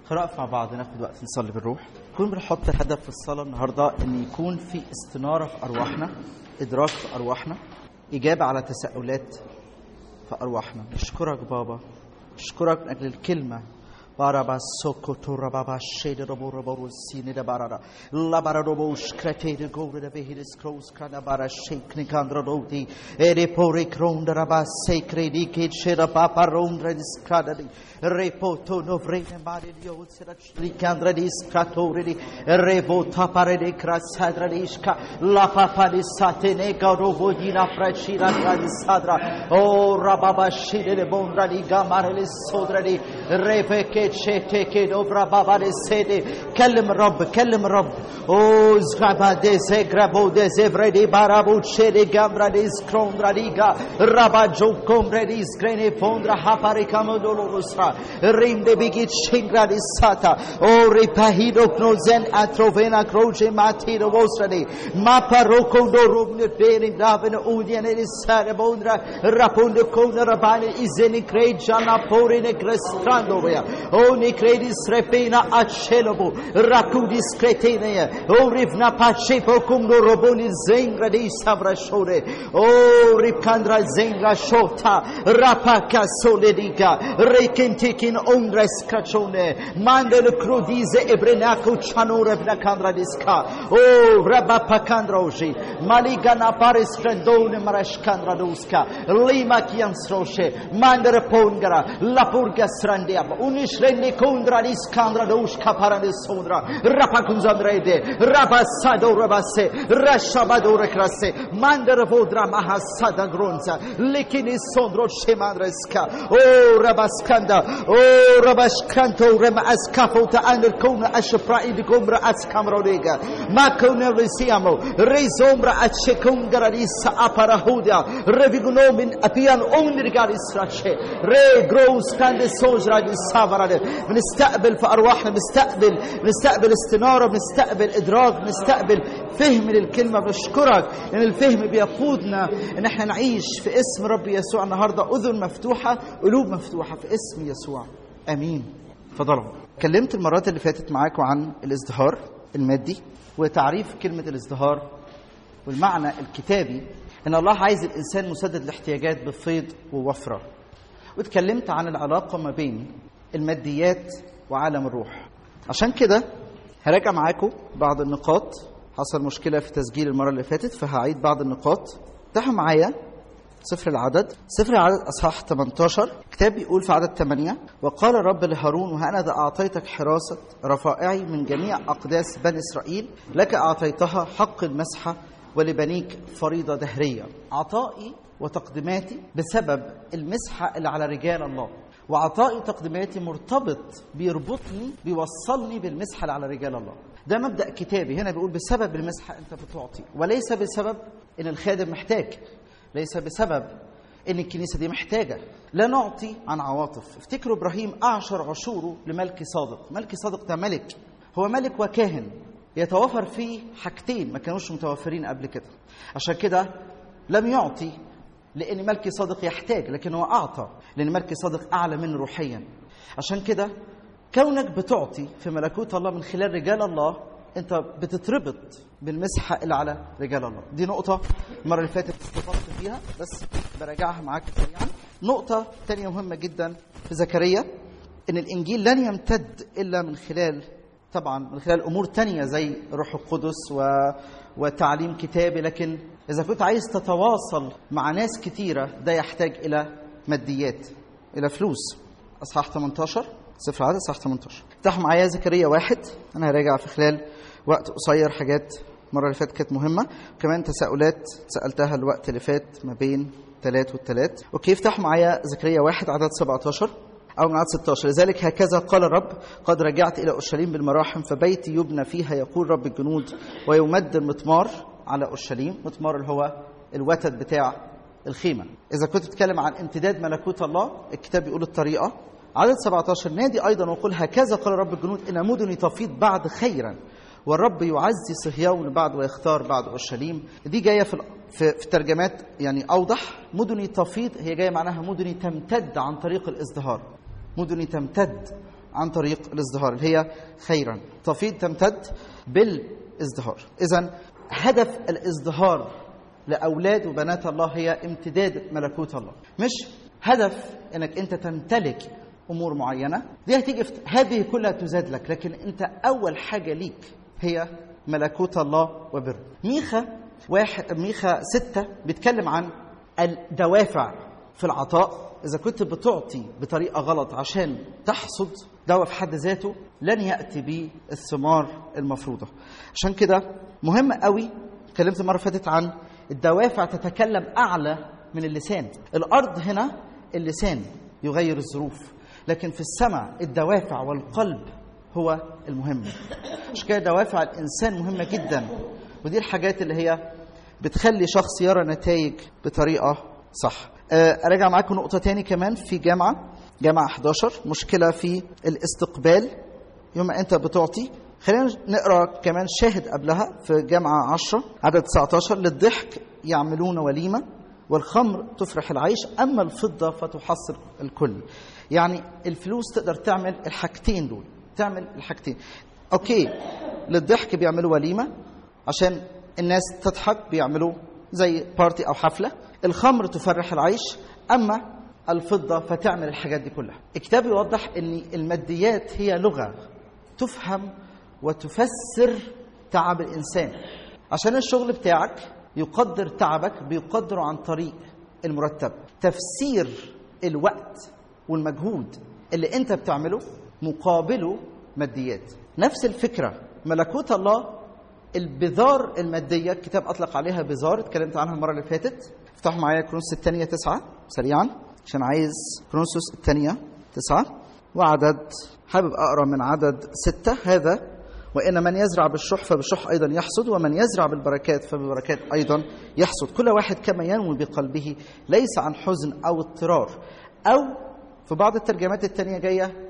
نقف مع بعض، ناخد وقت نصلي بالروح. نكون بنحط هدف في الصلاة النهاردة ان يكون في استنارة في أرواحنا، إدراك في أرواحنا، إجابة على تساؤلات في أرواحنا. نشكرك بابا، نشكرك من أجل الكلمة. بارابا سوكوتو ربابا شيد ربو ربو السين دبارا لا بارابو شكرتي غور دبهيس كروس كانا بارا شيك نيكاندرا دودي اري بوري كروند ربا سيكريدي كيد شيرا بابا روند ديس كادري ريبوتو نوفرين ماريو سيراتش نيكاندرا ديس كاتوري ريبوتا باريدي كراسادرا ديسكا لا بابا دي ساتيني غاروبو دينا فراشيرا كادسادرا او ربابا شيد بوندرا دي غامارلي سودرا ريبكي شيتك دوبرا بابا سيدي. كلم الرب، كلم الرب. او زغبا دي زغربو دي زفريدي بارابو شيدي غامرا دي سكروندرا ديغا رابا جو كومبرا دي سكريني فوندرا هاباري كامودولوسرا ريم دي بيجي شينغرا دي ساتا او ريباهيدو كنوزن اتروفينا كروجي ماتيدو ووسرا ما باروكو دو روبن بيري دافن اوديان دي ساربوندرا رابوند كون رباني ازني كريد جانا بورين كريستراندوريا او نيكريدي سريبينا اتشيلوبو راكودي سكريتينيا او ريفنا باتشيبو كومدو روبوني زينغرا دي سابرا شوري او ريبكاندرا زينغرا شوتا راباكا سوليديكا ريكنتيكين اوندرس كاتشوني ماندل كروديز ابريناكو تشانور بناكاندرا ديسكا او رابا باكاندروجي ماليغانا باريس فرندون مراشكاندرا دوسكا ليما كيانسروشي ماندر بونغرا لابورغا سرانديا Unishrendi kundra diskandra doshka paradisondra rapakunzandrede rabasado rabase rashabado rekrase mandar vodra mahasada gronza likini sondro shemandreska o rabaskanda o rabaskanto rema askafota ander kona ashpraid gombra askamrodega makona resiamo rezombra achekungara disa aparahudia revigunomin apian ondirgaris rache re gros kande sojra بنستقبل في أرواحنا، بنستقبل استنارة، بنستقبل إدراك، بنستقبل فهم للكلمة. بشكرك لأن الفهم بيقودنا إن احنا نعيش في اسم رب يسوع النهاردة. أذن مفتوحة، قلوب مفتوحة في اسم يسوع. أمين. فضلوا. كلمت المرات اللي فاتت معاكم عن الازدهار المادي وتعريف كلمة الازدهار والمعنى الكتابي إن الله عايز الإنسان مسدد الاحتياجات بفيض ووفرة. واتكلمت عن العلاقة ما بين الماديات وعالم الروح. عشان كده هراجع معاكم بعض النقاط. حصل مشكلة في تسجيل المرة اللي فاتت فهعيد بعض النقاط. افتحوا معايا سفر العدد أصحاح 18. كتاب بيقول في عدد 8: وقال الرب لهارون وها ذا أعطيتك حراسة رفائعي من جميع أقداس بني إسرائيل، لك أعطيتها حق المسحة ولبنيك فريضة دهرية. عطائي وتقدماتي بسبب المسحة اللي على رجال الله، وعطائي تقدماتي مرتبط بيربطني بيوصلني بالمسحة اللي على رجال الله. ده مبدأ كتابي. هنا بيقول بسبب المسحة أنت بتعطي، وليس بسبب إن الخادم محتاج، ليس بسبب إن الكنيسة دي محتاجة. لا نعطي عن عواطف. افتكروا إبراهيم أعشر عشوره لملك صادق. ملك صادق ده ملك، هو ملك وكاهن، يتوفر فيه حاجتين ما كانوش متوفرين قبل كده. عشان كده لم يعطي لأن ملكي صادق يحتاج، لكن هو أعطى لأن ملكي صادق أعلى منه روحيا. عشان كده كونك بتعطي في ملكوت الله من خلال رجال الله، أنت بتتربط بالمسحة اللي على رجال الله. دي نقطة المرة اللي فاتت استفدت فيها بس براجعها معاك سريعا. نقطة تانية مهمة جدا في زكريا، إن الإنجيل لن يمتد إلا من خلال، طبعا من خلال أمور تانية زي روح القدس وتعليم كتابي، لكن إذا كنت عايز تتواصل مع ناس كتيرة ده يحتاج إلى ماديات، إلى فلوس. أصحاح 18 سفر العدد أصحاح 18. افتحوا معايا زكريا 1. أنا هراجع في خلال وقت قصير حاجات المرة اللي فاتت كانت مهمة، كمان تساؤلات سألتها الوقت اللي فات ما بين 3 والثلاث. أوكي، افتحوا معايا زكريا 1 عدد 17 أو من عدد 16. لذلك هكذا قال الرب: قد رجعت إلى أورشليم بالمراحم، فبيتي يبنى فيها يقول رب الجنود، ويمد المطمار على أورشليم. مطمار اللي هو الوتد بتاع الخيمة. إذا كنت بتتكلم عن امتداد ملكوت الله، الكتاب بيقول الطريقة. عدد 17: نادي أيضا وقل هكذا قال رب الجنود إن مدني تفيض بعد خيرا، والرب يعزي صهيون بعد ويختار بعد أورشليم. دي جاية في ترجمات يعني أوضح. مدني تفيض هي جاية معناها مدني تمتد عن طريق الازدهار، مدني تمتد عن طريق الازدهار اللي هي خيرا. تفيض تمتد بالازدهار. إذن هدف الازدهار لأولاد وبنات الله هي امتداد ملكوت الله، مش هدف انك انت تمتلك امور معينه. دي هتيجي هذه كلها تزاد لك، لكن انت اول حاجه ليك هي ملكوت الله وبر. ميخا 6 بيتكلم عن الدوافع في العطاء. اذا كنت بتعطي بطريقه غلط عشان تحصد، ده في حد ذاته لن ياتي بالثمار المفروضه. عشان كده مهم قوي، اتكلمت المره فاتت عن الدوافع تتكلم اعلى من اللسان. الارض هنا اللسان يغير الظروف، لكن في السماء الدوافع والقلب هو المهم. عشان كده دوافع الانسان مهمه جدا، ودي الحاجات اللي هي بتخلي شخص يرى نتائج بطريقه صح. اراجع معاكم نقطه تاني كمان في جامعه 11، مشكله في الاستقبال يوم انت بتعطي. خلينا نقرا كمان شاهد قبلها في جامعه 10 عدد 19: للضحك يعملون وليمه والخمر تفرح العيش، اما الفضه فتحصر الكل. يعني الفلوس تقدر تعمل الحاجتين دول، تعمل الحاجتين. اوكي، للضحك بيعملوا وليمه عشان الناس تضحك، بيعملوا زي بارتي او حفله. الخمر تفرح العيش، اما الفضه فتعمل الحاجات دي كلها. الكتاب يوضح ان الماديات هي لغه تفهم وتفسر تعب الانسان. عشان الشغل بتاعك يقدر تعبك، بيقدره عن طريق المرتب. تفسير الوقت والمجهود اللي انت بتعمله مقابله ماديات. نفس الفكره ملكوت الله، البذار الماديه، الكتاب اطلق عليها بذار، اتكلمت عنها المره اللي فاتت. افتحوا معايا كورنثوس الثانيه 9 سريعا، عشان عايز كورنثوس الثانيه 9 وعدد، حابب اقرا من عدد 6: هذا وإن من يزرع بالشح فبالشح أيضا يحصد، ومن يزرع بالبركات فبالبركات أيضا يحصد، كل واحد كما ينوي بقلبه، ليس عن حزن أو اضطرار. أو في بعض الترجمات التانية جاية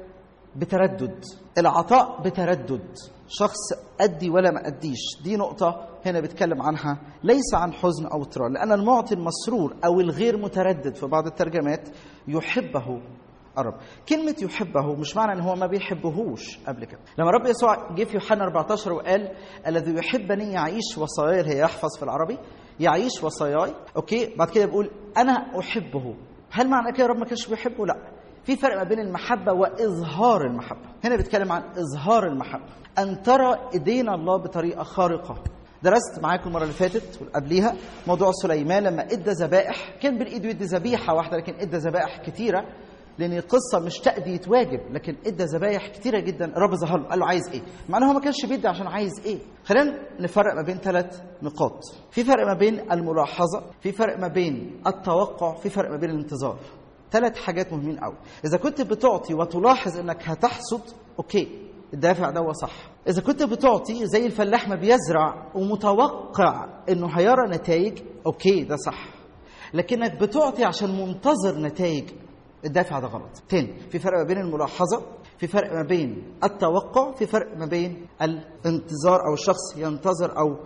بتردد، العطاء بتردد، شخص أدي ولا ما أديش. دي نقطة هنا بيتكلم عنها، ليس عن حزن أو اضطرار، لأن المعطي المسرور أو الغير متردد في بعض الترجمات يحبه الرب. كلمة يحبه مش معنى ان هو ما بيحبهوش قبل كده. لما رب يسوع جه في يوحنا 14 وقال الذي يحبني يعيش وصاياي، اللي هي يحفظ في العربي يعيش وصاياي، اوكي، بعد كده بيقول انا احبه. هل معنى كده رب ما كانش بيحبه؟ لا، في فرق ما بين المحبة واظهار المحبة. هنا بيتكلم عن اظهار المحبة، ان ترى ايدينا الله بطريقة خارقة. درست معاكم المره اللي فاتت وقبليها موضوع سليمان لما ادى ذبائح، كان بالايد يدي ذبيحه واحده لكن ادى ذبائح كتيره، لان القصه مش تأدية واجب، لكن ادى ذبايح كتيره جدا. الرب ظهر له قال له عايز ايه، مع انه هو ما كانش بيدي عشان عايز ايه. خلينا نفرق ما بين 3 نقاط. في فرق ما بين الملاحظه، في فرق ما بين التوقع، في فرق ما بين الانتظار. 3 حاجات مهمين قوي. اذا كنت بتعطي وتلاحظ انك هتحصد، اوكي، الدافع ده صح. اذا كنت بتعطي زي الفلاح ما بيزرع ومتوقع انه هيرى نتائج، اوكي، ده صح. لكنك بتعطي عشان منتظر نتائج، الدافع ده غلط. تاني، في فرق ما بين الملاحظة، في فرق ما بين التوقع، في فرق ما بين الانتظار، أو الشخص ينتظر أو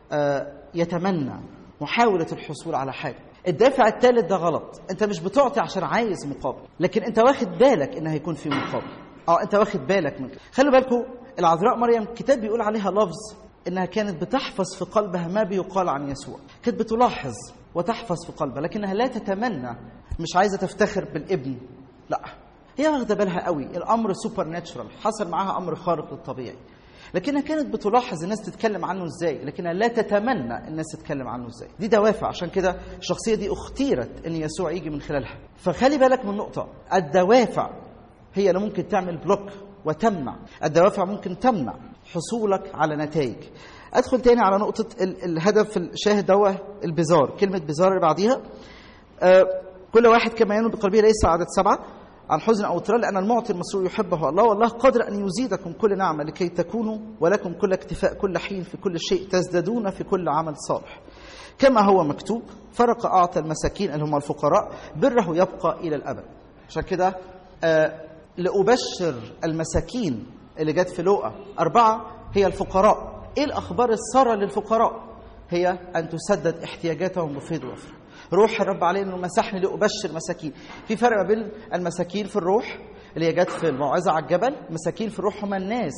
يتمنى محاولة الحصول على حاجة. الدافع الثالث ده غلط. أنت مش بتعطي عشان عايز مقابل، لكن أنت واخد بالك إن هيكون في مقابل. أنت واخد بالك من كده. خلوا بالكم، العذراء مريم الكتاب بيقول عليها لفظ إنها كانت بتحفظ في قلبها ما بيقال عن يسوع. كانت بتلاحظ وتحفظ في قلبها، لكنها لا تتمنى، مش عايزة تفتخر بالابن، لا، هي واخدة بالها قوي الأمر سوبر ناتشرال، حصل معاها أمر خارق للطبيعي، لكنها كانت بتلاحظ الناس تتكلم عنه ازاي، لكنها لا تتمنى الناس تتكلم عنه ازاي. دي دوافع، عشان كده الشخصية دي اختيرت ان يسوع يجي من خلالها. فخلي بالك من نقطة، الدوافع هي اللي ممكن تعمل بلوك وتمنع، الدوافع ممكن تمنع حصولك على نتائج. ادخل تاني على نقطة الهدف الشاهد دوا البزار، كلمة بزار اللي بعديها كل واحد كما ينوي بقلبه، ليس عدد 7 عن حزن أو اضطرار، لأن المعطي المسرور يحبه الله، والله قادر أن يزيدكم كل نعمة لكي تكونوا ولكم كل اكتفاء كل حين في كل شيء، تزدادون في كل عمل صالح، كما هو مكتوب فرق أعطى المساكين اللي هم الفقراء، بره يبقى إلى الأبد. عشان كده لأبشر المساكين اللي جت في لوقا 4 هي الفقراء. إيه الأخبار السارة للفقراء؟ هي أن تسدد احتياجاتهم بفيض وفر. روح الرب عليه انه مسحني لأبشر مساكين. في فرق بين المساكين في الروح اللي هي جت في الموعظة على الجبل. مساكين في الروح هم الناس.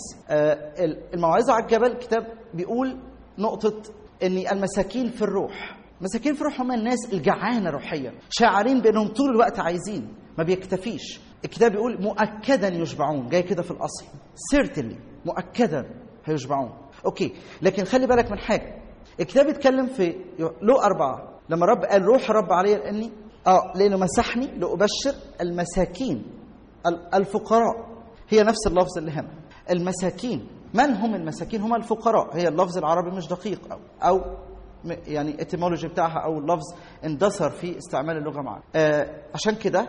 الموعظة على الجبل الكتاب بيقول نقطة ان المساكين في الروح، مساكين في الروح هم الناس الجعانة روحيا، شاعرين بانهم طول الوقت عايزين، ما بيكتفيش. الكتاب بيقول مؤكدا يشبعون، جاي كده في الاصل certainly، مؤكدا هيشبعون. اوكي، لكن خلي بالك من حاجة. الكتاب يتكلم في لوقا 4 لما رب قال روح رب علي لاني لانه مسحني لأبشر المساكين الفقراء. هي نفس اللفظ اللي هنا، المساكين. من هم المساكين؟ هم الفقراء. هي اللفظ العربي مش دقيق أو يعني الاتيمولوجي بتاعها أو اللفظ اندثر في استعمال اللغة معه. عشان كده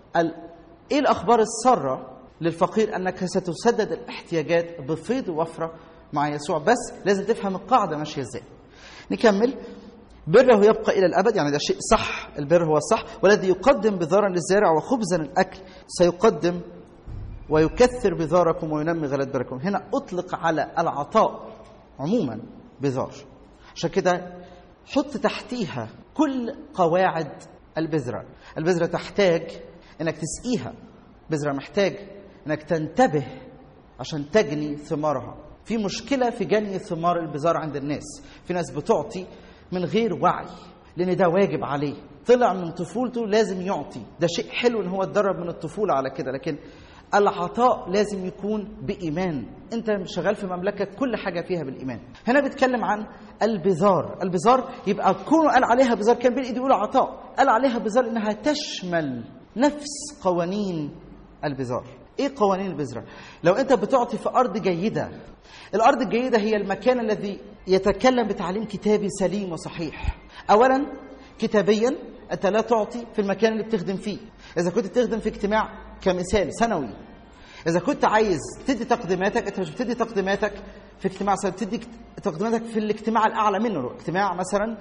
إيه الأخبار السارة للفقير؟ أنك ستسدد الاحتياجات بفيض ووفرة مع يسوع، بس لازم تفهم القاعدة ماشية إزاي. نكمل. بره يبقى إلى الأبد، يعني ده شيء صح، البر هو الصح. والذي يقدم بذارا للزارع وخبزا الأكل سيقدم ويكثر بذاركم وينمي غلات بركم. هنا أطلق على العطاء عموما بذار، عشان كده حط تحتيها كل قواعد البذرة. البذرة تحتاج أنك تسقيها، بذرة محتاج أنك تنتبه عشان تجني ثمارها. في مشكلة في جني ثمار البذار عند الناس. في ناس بتعطي من غير وعي، لأن ده واجب عليه، طلع من طفولته لازم يعطي. ده شيء حلو إن هو اتدرب من الطفولة على كده، لكن العطاء لازم يكون بإيمان. أنت شغال في مملكة كل حاجة فيها بالإيمان. هنا بيتكلم عن البذار. البذار يبقى كونه قال عليها بذار، كان بين إيدي يقول عطاء، قال عليها بذار إنها تشمل نفس قوانين البذار. إيه قوانين البذرة؟ لو أنت بتعطي في أرض جيدة، الأرض الجيدة هي المكان الذي يتكلم بتعليم كتابي سليم وصحيح. أولا كتابيا أنت لا تعطي في المكان اللي بتخدم فيه. إذا كنت تخدم في اجتماع كمثال سنوي، إذا كنت عايز تدي تقديماتك، أنت مش بتدي تقديماتك في اجتماع سنوي، بتدي تقديماتك في الاجتماع الأعلى منه، اجتماع مثلا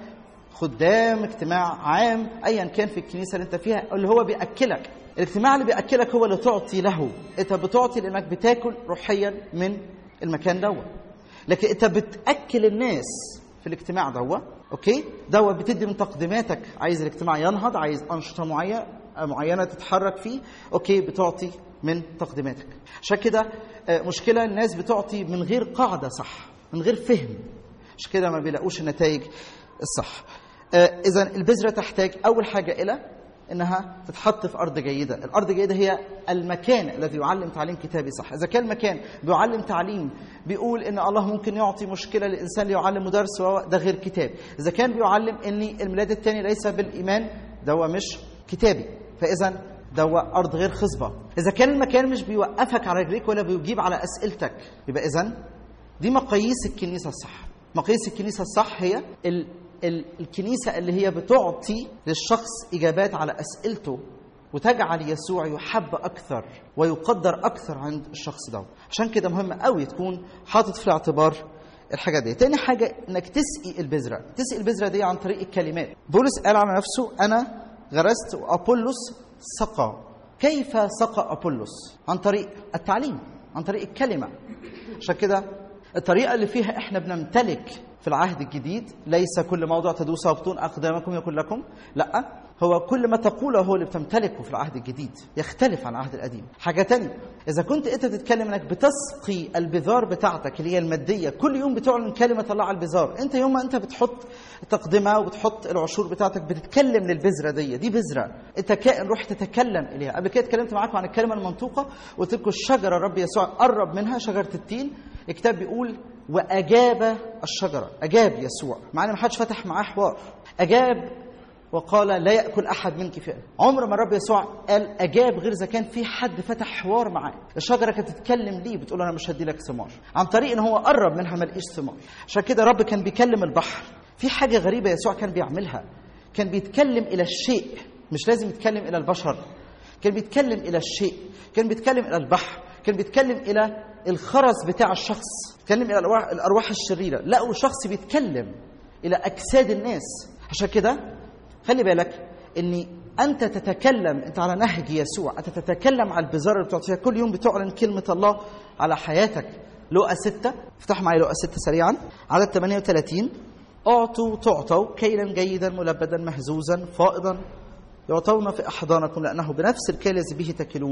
خدام، اجتماع عام، أيا كان في الكنيسة اللي أنت فيها، اللي هو بيأكلك. الاجتماع اللي بيأكلك هو اللي تعطي له. أنت بتعطي لأنك بتاكل روحيا من المكان دوت، لكن أنت بتأكل الناس في الاجتماع دوت. أوكي، دوت بتدي من تقديماتك. عايز الاجتماع ينهض، عايز أنشطة معينة تتحرك فيه، أوكي، بتعطي من تقديماتك. عشان كده مشكلة الناس بتعطي من غير قاعدة صح، من غير فهم، عشان كده ما بيلاقوش النتائج الصح. إذن البذرة تحتاج أول حاجة إلى إنها تتحط في أرض جيدة. الأرض الجيدة هي المكان الذي يعلم تعليم كتابي صح. إذا كان المكان بيعلم تعليم بيقول إن الله ممكن يعطي مشكلة للإنسان ليعلم مدرس، ده غير كتاب. إذا كان بيعلم إن الميلاد الثاني ليس بالإيمان، ده مش كتابي، فإذا ده أرض غير خصبة. إذا كان المكان مش بيوقفك على رجليك ولا بيجيب على أسئلتك، يبقى إذن دي مقاييس الكنيسة الصح. مقاييس الكنيسة الصح هي الكنيسة اللي هي بتعطي للشخص إجابات على أسئلته، وتجعل يسوع يحب أكثر ويقدر أكثر عند الشخص ده. عشان كده مهم قوي تكون حاطط في الاعتبار الحاجة دي. تاني حاجة إنك تسقي البذرة. تسقي البذرة دي عن طريق الكلمات. بولس قال على نفسه أنا غرست وأبولس سقى. كيف سقى أبولس؟ عن طريق التعليم، عن طريق الكلمة. عشان كده الطريقة اللي فيها إحنا بنمتلك في العهد الجديد ليس كل موضوع تدوسه وبطون أقدامكم يكون لكم، لا، هو كل ما تقوله هو اللي بتمتلكه في العهد الجديد، يختلف عن العهد القديم. حاجة تانية، إذا كنت أنت تتكلم أنك بتسقي البذار بتاعتك اللي هي المادية، كل يوم بتعلن كلمة الله على البذار. أنت يوم ما أنت بتحط تقدمة وبتحط العشور بتاعتك بتتكلم للبذرة دي بذرة، أنت كائن روح تتكلم إليها. قبل كده اتكلمت معاكم عن الكلمة المنطوقة، وقلت لكم الشجرة الرب يسوع قرب منها، شجرة التين. الكتاب بيقول وأجاب الشجرة. أجاب يسوع، مع أن ما حدش فتح معاه حوار. أجاب وقال لا يأكل أحد منك فئة. عمر ما الرب يسوع قال أجاب غير إذا كان في حد فتح حوار معاه. الشجرة كانت تتكلم ليه، بتقول أنا مش هدي لك ثمار، عن طريق إن هو قرب منها ما لقيش ثمار. عشان كده الرب كان بيكلم البحر. في حاجة غريبة يسوع كان بيعملها، كان بيتكلم إلى الشيء، مش لازم يتكلم إلى البشر. كان بيتكلم إلى الشيء، كان بيتكلم إلى البحر، كان بيتكلم إلى الخرس بتاع الشخص، بيتكلم إلى الأرواح الشريرة. لقوا شخص بيتكلم إلى أجساد الناس. عشان كده خلي بالك إن أنت تتكلم، أنت على نهج يسوع، أنت تتكلم على البذار اللي بتعطيها كل يوم، بتعلن كلمة الله على حياتك. لوقا 6، افتح معي لوقا 6 سريعا، عدد 38. أعطوا تعطوا كيلا جيدا ملبدا مهزوزا فائضا يعطون في أحضانكم، لأنه بنفس الكيل الذي به تكلون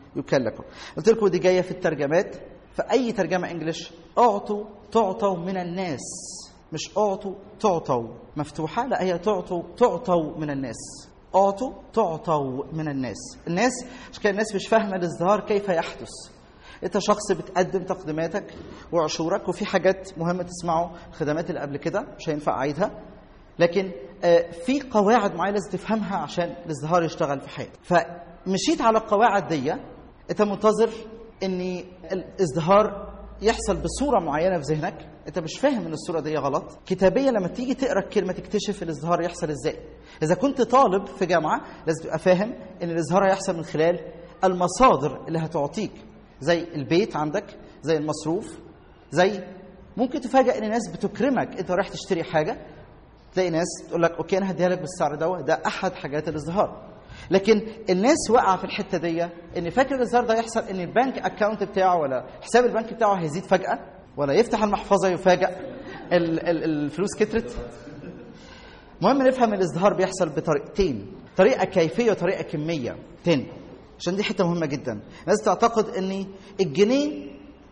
يكال لكم. قلت لكم دي جايه في الترجمات، في اي ترجمه انجليش اعطوا تعطوا من الناس، مش اعطوا تعطوا مفتوحه، لا هي تعطوا من الناس. اعطوا تعطوا من الناس. الناس عشان كده الناس مش فاهمه الازدهار كيف يحدث. انت شخص بتقدم تقديماتك وعشورك، وفي حاجات مهمه تسمعوا الخدمات اللي قبل كده مش هينفع اعيدها، لكن في قواعد معينه لازم تفهمها عشان الازدهار يشتغل في حياتك. فمشيت على القواعد دي، انت منتظر ان الازدهار يحصل بصوره معينه في ذهنك، انت مش فاهم ان الصوره دي غلط. كتابيا لما تيجي تقرا الكلمه تكتشف الازدهار يحصل ازاي. اذا كنت طالب في جامعه لازم تبقى فاهم ان الازدهار هيحصل من خلال المصادر اللي هتعطيك، زي البيت عندك، زي المصروف، زي ممكن تفاجئ ان الناس بتكرمك. انت رايح تشتري حاجه تلاقي ناس تقول لك اوكي انا هديها لك بالسعر ده احد حاجات الازدهار. لكن الناس واقعه في الحته دي، ان فاكر الازدهار ده يحصل ان البنك اكاونت بتاعه ولا حساب البنك بتاعه هيزيد فجاه، ولا يفتح المحفظه يفاجئ الفلوس كترت. مهم نفهم الازدهار بيحصل بطريقتين، طريقه كيفيه وطريقه كميه تاني، عشان دي حته مهمه جدا. الناس تعتقد ان الجنيه،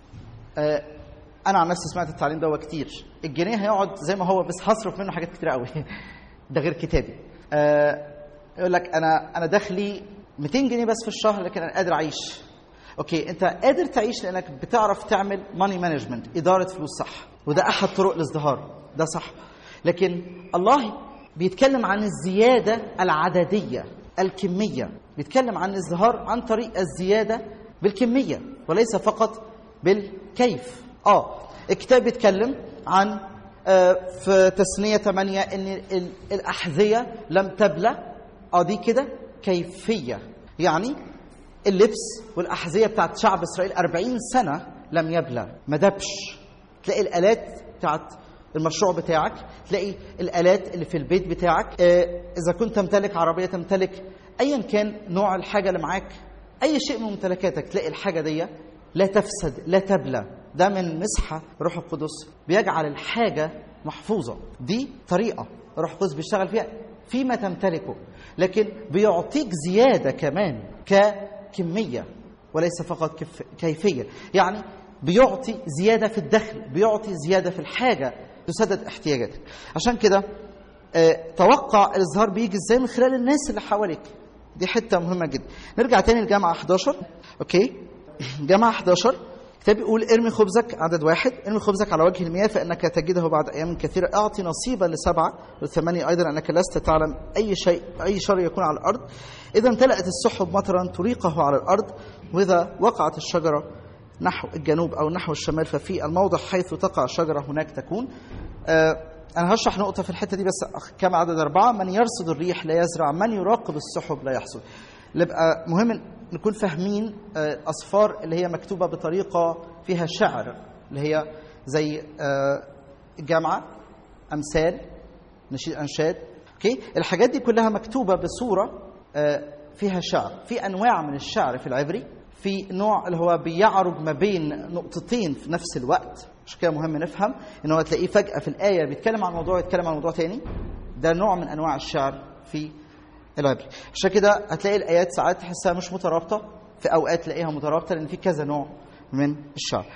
انا عن نفسي سمعت التعليم ده كتير، الجنيه هيقعد زي ما هو بس هصرف منه حاجات كتير قوي. ده غير كتابي. يقول لك انا دخلي 200 جنيه بس في الشهر لكن انا قادر اعيش. اوكي، انت قادر تعيش لانك بتعرف تعمل ماني مانجمنت، اداره فلوس صح، وده احد طرق الازدهار، ده صح. لكن الله بيتكلم عن الزياده العدديه الكميه، بيتكلم عن الازدهار عن طريق الزياده بالكميه وليس فقط بالكيف. الكتاب بيتكلم عن في تثنية 8 ان الاحذيه لم تبلى. دي كده كيفيه، يعني اللبس والاحذيه بتاعت شعب اسرائيل 40 سنه لم يبلى، ما دبش. تلاقي الالات بتاعت المشروع بتاعك، تلاقي الالات اللي في البيت بتاعك، اذا كنت تمتلك عربيه، تمتلك ايا كان نوع الحاجه اللي معاك، اي شيء من ممتلكاتك، تلاقي الحاجه دي لا تفسد لا تبلى. ده من مسحه روح القدس بيجعل الحاجه محفوظه. دي طريقه روح القدس بيشتغل فيها فيما تمتلكه، لكن بيعطيك زياده كمان ككميه وليس فقط كيفيه. يعني بيعطي زياده في الدخل، بيعطي زياده في الحاجه تسدد احتياجاتك. عشان كده توقع الازدهار بيجي ازاي؟ من خلال الناس اللي حواليك. دي حته مهمه جدا. نرجع تاني لجامعه 11. اوكي، جامعه 11 كتاب بيقول ارمي خبزك، عدد 1، ارمي خبزك على وجه المياه فانك تجده بعد ايام كثيره، اعطي نصيبا ل7 و8 ايضا، انك لست تعلم اي شر يكون على الارض. اذا امتلأت السحب مطرا تريقه على الارض، واذا وقعت الشجره نحو الجنوب او نحو الشمال ففي الموضع حيث تقع الشجره هناك تكون. انا هشرح نقطه في الحته دي بس. كم عدد 4، من يرصد الريح لا يزرع، من يراقب السحب لا يحصد. يبقى مهم نكون فاهمين الاصفار اللي هي مكتوبه بطريقه فيها شعر، اللي هي زي الجامعه، امثال، نشيد انشاد. اوكي، الحاجات دي كلها مكتوبه بصوره فيها شعر. في انواع من الشعر في العبري، في نوع اللي هو بيعرج ما بين نقطتين في نفس الوقت. عشان كده مهم نفهم ان هو تلاقيه فجاه في الايه بيتكلم عن موضوع يتكلم عن موضوع تاني. ده نوع من انواع الشعر في العبري. عشان كده هتلاقي الايات ساعات تحسها مش مترابطه، في اوقات تلاقيها مترابطه، لان في كذا نوع من الشعر.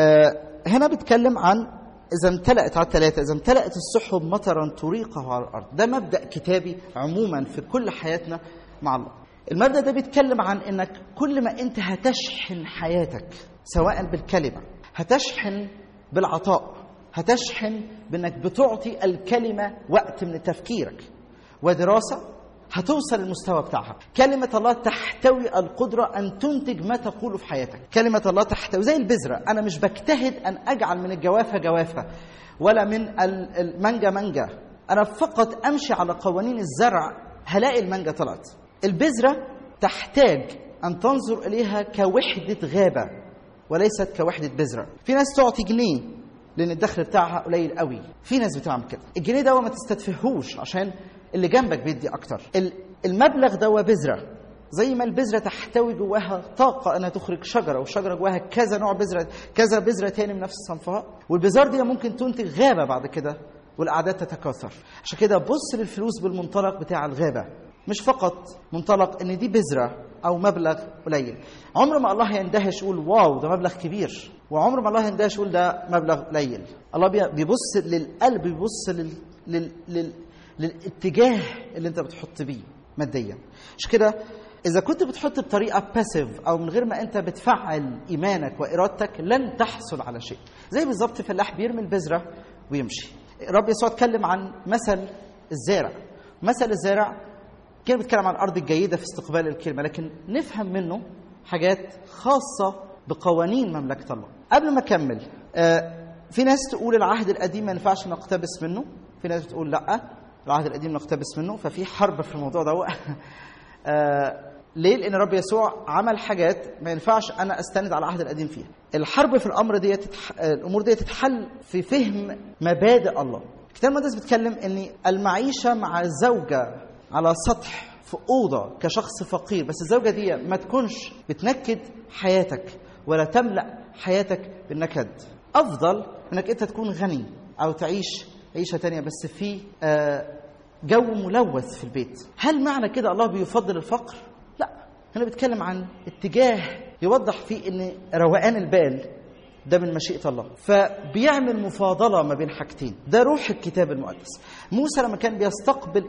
هنا بيتكلم عن اذا امتلأت، على 3، اذا امتلأت السحب مطرا تريقه على الارض. ده مبدأ كتابي عموما في كل حياتنا مع الله. المبدأ ده بيتكلم عن انك كل ما انت هتشحن حياتك، سواء بالكلمه، هتشحن بالعطاء، هتشحن بانك بتعطي الكلمه وقت من تفكيرك ودراسه، هتوصل للمستوى بتاعها. كلمة الله تحتوي القدرة أن تنتج ما تقوله في حياتك. كلمة الله تحتوي زي البذرة. أنا مش بجتهد أن أجعل من الجوافة جوافة ولا من المانجا مانجا، أنا فقط أمشي على قوانين الزرع هلاقي المانجا طلعت. البذرة تحتاج أن تنظر إليها كوحدة غابة وليست كوحدة بذرة. في ناس تعطي جنيه لأن الدخل بتاعها قليل قوي، في ناس بتعمل كده. الجنيه ده ما تستدفهوش عشان اللي جنبك بيدي اكتر. المبلغ ده بذره، زي ما البذره تحتوي جواها طاقه انها تخرج شجره، والشجره جواها كذا نوع بذره، كذا بذره تاني من نفس صنفها، والبذار دي ممكن تنتج غابه بعد كده والاعداد تتكاثر. عشان كده بص للفلوس بالمنطلق بتاع الغابه، مش فقط منطلق ان دي بذره او مبلغ قليل. عمر ما الله يندهش يقول واو ده مبلغ كبير، وعمر ما الله يندهش يقول ده مبلغ قليل. الله بيبص للقلب، بيبص للاتجاه اللي انت بتحط بيه ماديا. مش كده اذا كنت بتحط بطريقه باسيف او من غير ما انت بتفعل ايمانك وارادتك لن تحصل على شيء. زي بالظبط فلاح بيرمي البذره ويمشي. الرب يسوع اتكلم عن مثل الزارع. مثل الزارع كان بيتكلم عن الارض الجيده في استقبال الكلمه، لكن نفهم منه حاجات خاصه بقوانين مملكه الله. قبل ما اكمل، في ناس تقول العهد القديم ما ينفعش نقتبس منه، في ناس بتقول لا العهد القديم نقتبس منه. ففي حرب في الموضوع ده. ليه؟ لان الرب يسوع عمل حاجات ما ينفعش انا استند على العهد القديم فيها. الحرب في الامر دي الامور دي تتحل في فهم مبادئ الله. الكتاب المقدس بيتكلم ان المعيشه مع الزوجه على سطح في اوضه كشخص فقير، بس الزوجه دي ما تكونش بتنكد حياتك ولا تملا حياتك بالنكد. افضل انك انت تكون غني او تعيش عيشه تانية بس في جو ملوث في البيت. هل معنى كده الله بيفضل الفقر؟ لا، هنا بيتكلم عن اتجاه يوضح فيه ان روقان البال ده من مشيئة الله، فبيعمل مفاضلة ما بين حاجتين. ده روح الكتاب المقدس. موسى لما كان بيستقبل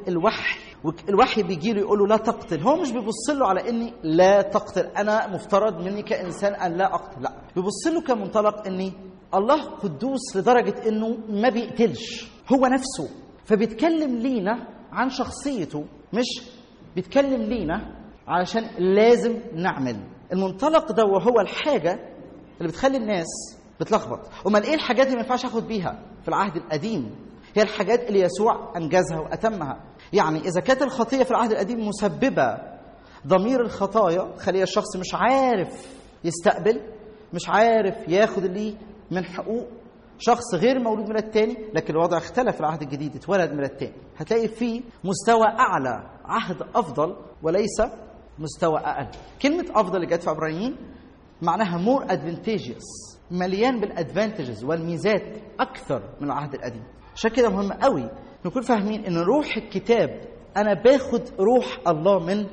الوحي بيجي له يقول له لا تقتل، هو مش بيبص له على اني لا تقتل، انا مفترض مني كإنسان ان لا اقتل، لا، بيبص له كمنطلق اني الله قدوس لدرجة انه ما بيقتلش هو نفسه. فبيتكلم لينا عن شخصيته، مش بيتكلم لينا علشان لازم نعمل. المنطلق ده وهو الحاجة اللي بتخلي الناس بتلخبط. امال ايه الحاجات اللي ما ينفعش اخد بيها في العهد القديم؟ هي الحاجات اللي يسوع انجزها واتمها. يعني اذا كانت الخطيه في العهد القديم مسببه ضمير الخطايا، خلي الشخص مش عارف يستقبل، مش عارف ياخد اللي من حقوق شخص غير مولود من التاني. لكن الوضع اختلف في العهد الجديد، اتولد من التاني، هتلاقي فيه مستوى اعلى، عهد افضل وليس مستوى اقل. كلمه افضل اللي جت في عبرانيين معناها more advantageous، مليان بالادفانتجز والميزات اكثر من العهد القديم. عشان كده مهم قوي نكون فاهمين ان روح الكتاب، انا باخد روح الله من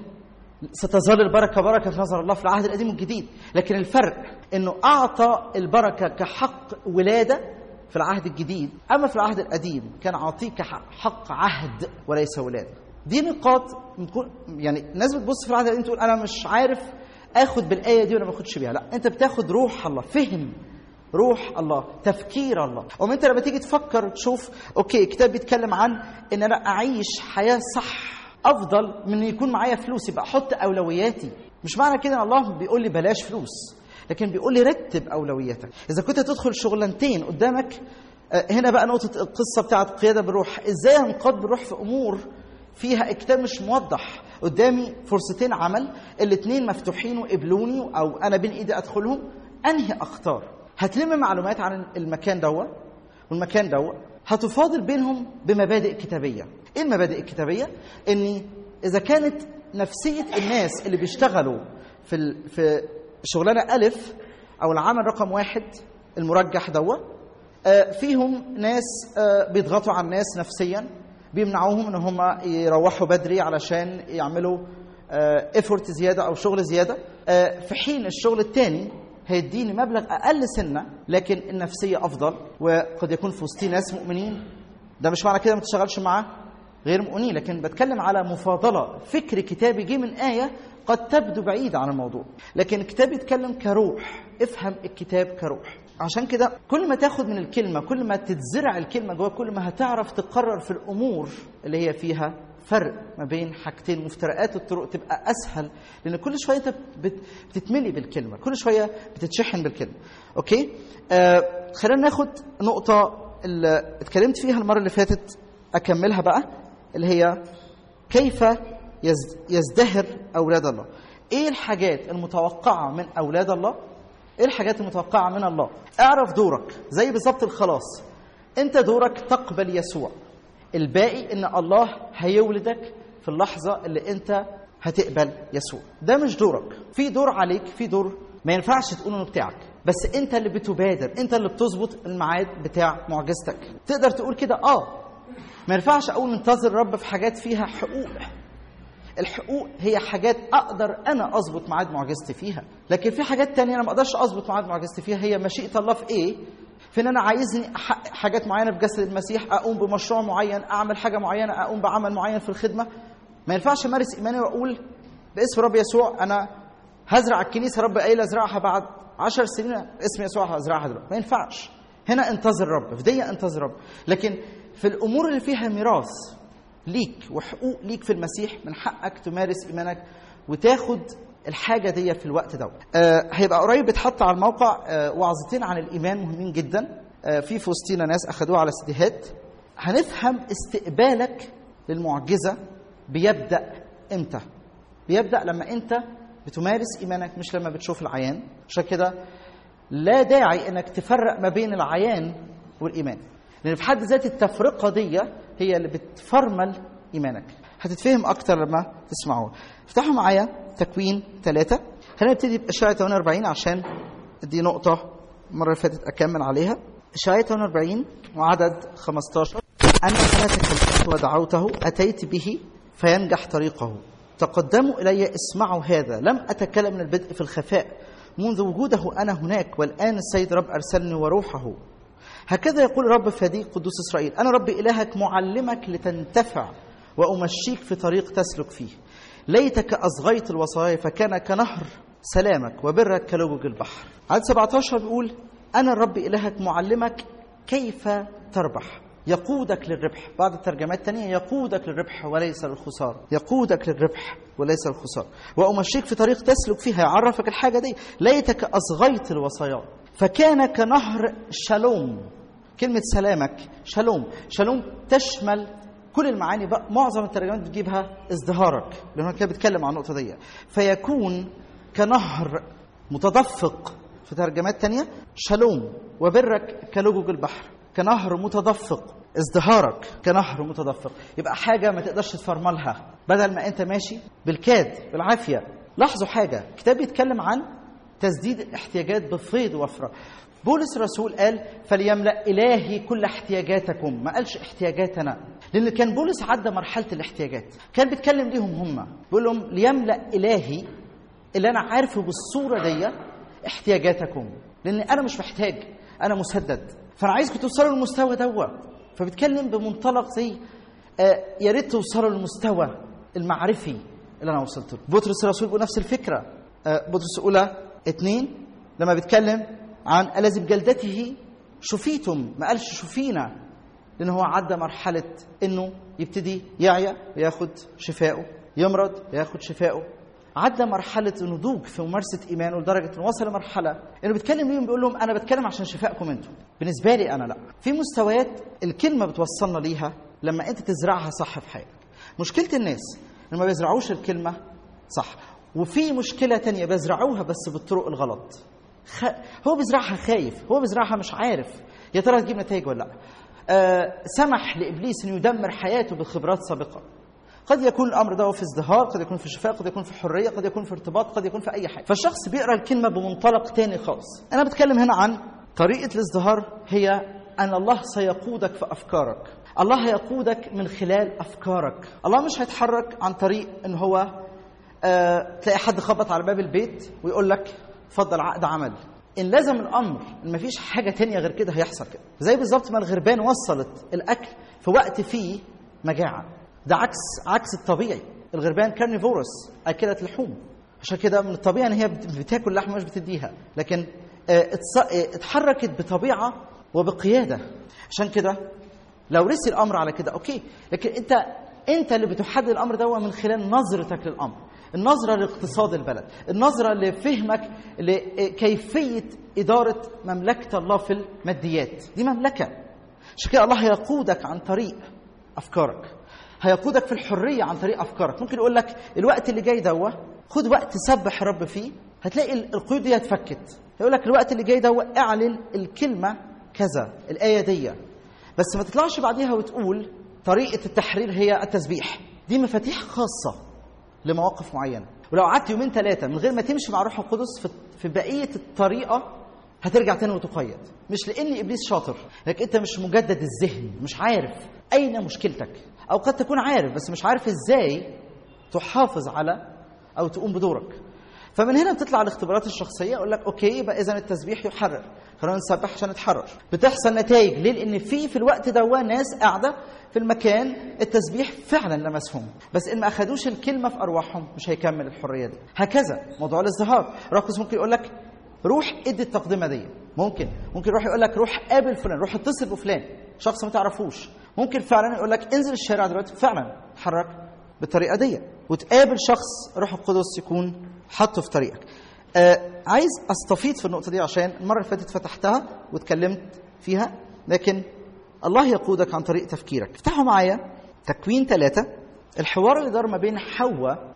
ستظل البركه بركه في نظر الله في العهد القديم والجديد. لكن الفرق انه اعطى البركه كحق ولاده في العهد الجديد، اما في العهد القديم كان عاطيه كحق عهد وليس ولاده. دي نقاط يعني الناس بتبص في العهد القديم تقول انا مش عارف اخد بالايه دي ولا ما اخدش بيها. لا، انت بتاخد روح الله، فهم روح الله، تفكير الله. وانت لما تيجي تفكر تشوف اوكي الكتاب بيتكلم عن ان انا اعيش حياه صح افضل من ان يكون معايا فلوس، يبقى احط اولوياتي. مش معنى كده ان الله بيقول لي بلاش فلوس، لكن بيقول لي رتب اولوياتك. اذا كنت تدخل شغلانتين قدامك، هنا بقى نقطه القصه بتاعت قياده بالروح. ازاي انقاد بالروح في امور فيها الكتاب مش موضح؟ قدامي فرصتين عمل، الاثنين مفتوحين وقبلوني او انا بين ايدي ادخلهم، انهي اختار؟ هتلم معلومات عن المكان دوت والمكان دوت، هتفاضل بينهم بمبادئ كتابيه. ايه المبادئ الكتابيه؟ اني اذا كانت نفسيه الناس اللي بيشتغلوا في شغلانه الف او العمل رقم واحد المرجح دوت، فيهم ناس بيضغطوا على الناس نفسيا، بيمنعوهم ان هم يروحوا بدري علشان يعملوا ايفورت زياده او شغل زياده، في حين الشغل الثاني هيديني مبلغ اقل سنه لكن النفسيه افضل، وقد يكون في وسطي ناس مؤمنين. ده مش معنى كده ما تشتغلش مع غير مؤمنين، لكن بتكلم على مفاضله. فكر كتابي جه من ايه قد تبدو بعيده عن الموضوع، لكن الكتاب يتكلم كروح. افهم الكتاب كروح. عشان كده كل ما تاخد من الكلمه، كل ما تتزرع الكلمه جوه، كل ما هتعرف تقرر في الامور اللي هي فيها فرق ما بين حاجتين. مفترقات الطرق تبقى اسهل، لان كل شويه انت بتتملي بالكلمه، كل شويه بتتشحن بالكلمه. اوكي، خلينا ناخد نقطه اللي اتكلمت فيها المره اللي فاتت، اكملها بقى، اللي هي كيف يزدهر اولاد الله. ايه الحاجات المتوقعه من اولاد الله؟ ايه الحاجات المتوقعه من الله؟ اعرف دورك. زي بالظبط الخلاص، انت دورك تقبل يسوع، الباقي ان الله هيولدك في اللحظه اللي انت هتقبل يسوع. ده مش دورك، في دور عليك، في دور ما ينفعش تقول انه بتاعك، بس انت اللي بتبادر، انت اللي بتظبط الميعاد بتاع معجزتك. تقدر تقول كده ما ينفعش اقول انتظر رب في حاجات فيها حقوق، الحقوق هي حاجات اقدر انا اظبط ميعاد معجزتي فيها، لكن في حاجات تانية انا ما اقدرش اظبط ميعاد معجزتي فيها. هي مشيئه الله في ايه؟ في ان انا عايزني احقق حاجات معينه في جسد المسيح، اقوم بمشروع معين، اعمل حاجه معينه، اقوم بعمل معين في الخدمه. ما ينفعش امارس ايماني واقول باسم رب يسوع انا هزرع الكنيسه، رب قايل ازرعها بعد 10 سنين، اسم يسوع هزرعها دلوقتي. ما ينفعش. هنا انتظر رب، في دي انتظر رب. لكن في الامور اللي فيها ميراث ليك وحقوق ليك في المسيح، من حقك تمارس ايمانك وتاخد الحاجه دي في الوقت ده. هيبقى قريب بتحط على الموقع وعظتين عن الايمان مهمين جدا. في وسطينا ناس اخذوها على سيديهات. هنفهم استقبالك للمعجزه بيبدا امتى. بيبدا لما انت بتمارس ايمانك، مش لما بتشوف العيان. عشان كده لا داعي انك تفرق ما بين العيان والايمان، لان في حد ذات التفرقه دي هي اللي بتفرمل ايمانك. هتتفهم اكتر لما تسمعوه. افتحوا معايا تكوين 3. خلينا نبتدي باشعياء 48 عشان دي نقطه المره اللي فاتت اكمل عليها. اشعياء 48 وعدد 15. انا تكلمت ودعوته، اتيت به فينجح طريقه. تقدموا الي اسمعوا هذا، لم اتكلم من البدء في الخفاء، منذ وجوده انا هناك، والان السيد رب ارسلني وروحه. هكذا يقول رب فدي قدوس اسرائيل، انا رب الهك معلمك لتنتفع وامشيك في طريق تسلك فيه. ليتك اصغيت الوصايا فكان كنهر سلامك وبرك كلجج البحر. عدد 17 بيقول انا الرب الهك معلمك كيف تربح، يقودك للربح. بعض الترجمات الثانيه يقودك للربح وليس للخساره، يقودك للربح وليس للخساره، وامشيك في طريق تسلك فيها. يعرفك الحاجه دي. ليتك اصغيت الوصايا فكان كنهر شالوم. كلمه سلامك شالوم، شالوم تشمل كل المعاني بقى. معظم الترجمات بتجيبها ازدهارك، لانه كده بيتكلم عن النقطه دي. فيكون كنهر متدفق في ترجمات تانية شالوم، وبرك كلجج البحر. كنهر متدفق، ازدهارك كنهر متدفق. يبقى حاجه ما تقدرش تفرملها، بدل ما انت ماشي بالكاد بالعافيه. لاحظوا حاجه، الكتاب بيتكلم عن تسديد الاحتياجات بفيض وفره. بولس الرسول قال فليملأ إلهي كل احتياجاتكم، ما قالش احتياجاتنا، لأن كان بولس عدى مرحلة الاحتياجات. كان بيتكلم ليهم هم، بيقول لهم ليملأ إلهي اللي أنا عارفه بالصورة دي احتياجاتكم، لأن أنا مش محتاج، أنا مسدد، فأنا عايزكم توصلوا للمستوى دوا. فبيتكلم بمنطلق زي يا ريت توصلوا للمستوى المعرفي اللي أنا وصلت له. بطرس الرسول بيقول نفس الفكرة. بطرس الأولى 2 لما بيتكلم عن الذي بجلدته شفيتم، ما قالش شفينا، لأن هو عدى مرحلة إنه يبتدي يعيا وياخد شفائه، يمرض وياخد شفائه. عدى مرحلة النضوج في ممارسة إيمانه لدرجة إنه وصل لمرحلة إنه بيتكلم ليهم بيقول لهم أنا بتكلم عشان شفائكم أنتم، بالنسبة لي أنا لا. في مستويات الكلمة بتوصلنا ليها لما أنت تزرعها صح في حياتك. مشكلة الناس إنه ما بيزرعوش الكلمة صح، وفي مشكلة تانية بيزرعوها بس بالطرق الغلط. هو بيزرعها خايف، هو بيزرعها مش عارف يا ترى تجيب نتائج ولا لا. سمح لإبليس أن يدمر حياته بخبرات سابقة. قد يكون الأمر ده في ازدهار، قد يكون في شفاء، قد يكون في حرية، قد يكون في ارتباط، قد يكون في أي حاجة. فالشخص بيقرأ الكلمة بمنطلق تاني خالص. أنا بتكلم هنا عن طريقة الازدهار، هي أن الله سيقودك في أفكارك. الله هيقودك من خلال أفكارك. الله مش هيتحرك عن طريق أن هو تلاقي حد خبط على باب البيت ويقول لك اتفضل عقد عمل. إن لازم الأمر، إن مفيش حاجة تانية غير كده هيحصل كده. زي بالظبط ما الغربان وصلت الأكل في وقت فيه مجاعة. ده عكس الطبيعي. الغربان كارنيفورس، أكلة لحوم، عشان كده من الطبيعي إن هي بتاكل لحم مش بتديها، لكن اتحركت بطبيعة وبقيادة. عشان كده لو رسي الأمر على كده أوكي، لكن أنت اللي بتحدد الأمر ده من خلال نظرتك للأمر، النظرة لاقتصاد البلد، النظرة لفهمك لكيفية إدارة مملكة الله في الماديات. دي مملكة. عشان كده الله هيقودك عن طريق أفكارك، هيقودك في الحرية عن طريق أفكارك. ممكن يقول لك الوقت اللي جاي دوا خد وقت تسبح رب فيه، هتلاقي القيود دي هتفكت. يقول لك الوقت اللي جاي دوا اعلن الكلمة كذا، الآية دي، بس ما تطلعش بعديها وتقول طريقة التحرير هي التسبيح. دي مفاتيح خاصة لمواقف معينة. ولو قعدت 2 3 من غير ما تمشي مع روح القدس في بقية الطريقة هترجع تاني وتقيد. مش لأن إبليس شاطر، لكن أنت مش مجدد الذهن، مش عارف أين مشكلتك، أو قد تكون عارف بس مش عارف إزاي تحافظ على أو تقوم بدورك. فمن هنا بتطلع الاختبارات الشخصية، أقول لك أوكي يبقى إذن التسبيح يحرر، خلونا نسبح عشان نتحرر. بتحصل نتائج ليه؟ لأن في الوقت ده ناس قاعدة في المكان التسبيح فعلا لمسهم، بس إن ما أخدوش الكلمة في أرواحهم مش هيكمل الحرية دي. هكذا موضوع الازدهار، راقص ممكن يقول لك روح ادي التقدمة دي، ممكن روح يقول لك روح قابل فلان، روح اتصل بفلان شخص ما تعرفوش، ممكن فعلا يقول لك انزل الشارع دلوقتي فعلا تحرك بالطريقة دي وتقابل شخص روح القدس يكون حطه في طريقك. عايز استفيض في النقطة دي عشان المرة اللي فاتت فتحتها واتكلمت فيها، لكن الله يقودك عن طريق تفكيرك. افتحوا معايا تكوين 3، الحوار اللي دار ما بين حواء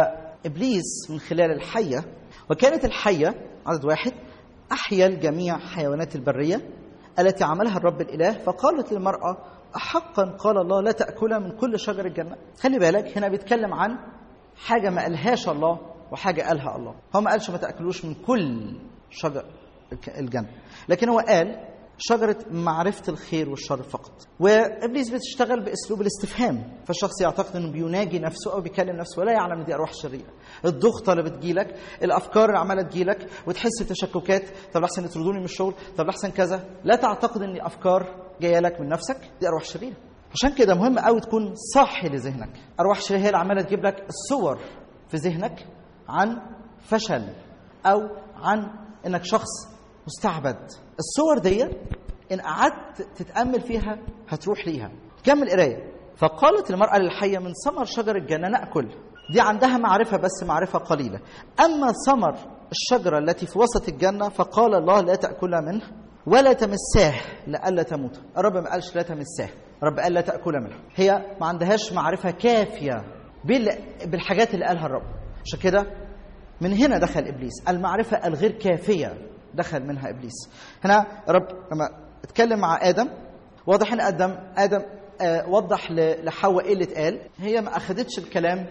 وإبليس من خلال الحية. وكانت الحية عدد 1 أحيا الجميع حيوانات البرية التي عملها الرب الإله، فقالت للمرأة أحقا قال الله لا تأكل من كل شجر الجنة. خلي بالك هنا بيتكلم عن حاجة ما قالهاش الله وحاجة قالها الله. هو ما قالش ما تأكلوش من كل شجر الجنة، لكن هو قال شجرة معرفة الخير والشر فقط. وإبليس بتشتغل بأسلوب الاستفهام، فالشخص يعتقد أنه بيناجي نفسه أو بيكلم نفسه ولا يعلم أن دي أرواح شريرة. الضغطة اللي بتجيلك، الأفكار اللي عمالة تجيلك وتحس تشككات، طب لحسن يطردوني من الشغل، طب لحسن كذا، لا تعتقد أن أفكار جاية لك من نفسك، دي أرواح شريرة. عشان كده مهم قوي تكون صاحي لذهنك. أرواح شريرة هي اللي عمالة تجيب لك الصور في ذهنك عن فشل أو عن أنك شخص مستعبد. الصور دي إن قعدت تتأمل فيها هتروح ليها. كمل قراية. فقالت المرأة للحية من ثمر شجر الجنة نأكل. دي عندها معرفة بس معرفة قليلة. أما ثمر الشجرة التي في وسط الجنة فقال الله لا تأكلها منه ولا تمساه لألا تموت. الرب ما قالش لا تمساه، الرب قال لا تأكل منها. هي ما عندهاش معرفة كافية بالحاجات اللي قالها الرب. عشان كده من هنا دخل إبليس، المعرفة الغير كافية دخل منها إبليس. هنا رب لما اتكلم مع آدم واضح ان آدم وضح لحواء ايه اللي اتقال. هي ما أخدتش الكلام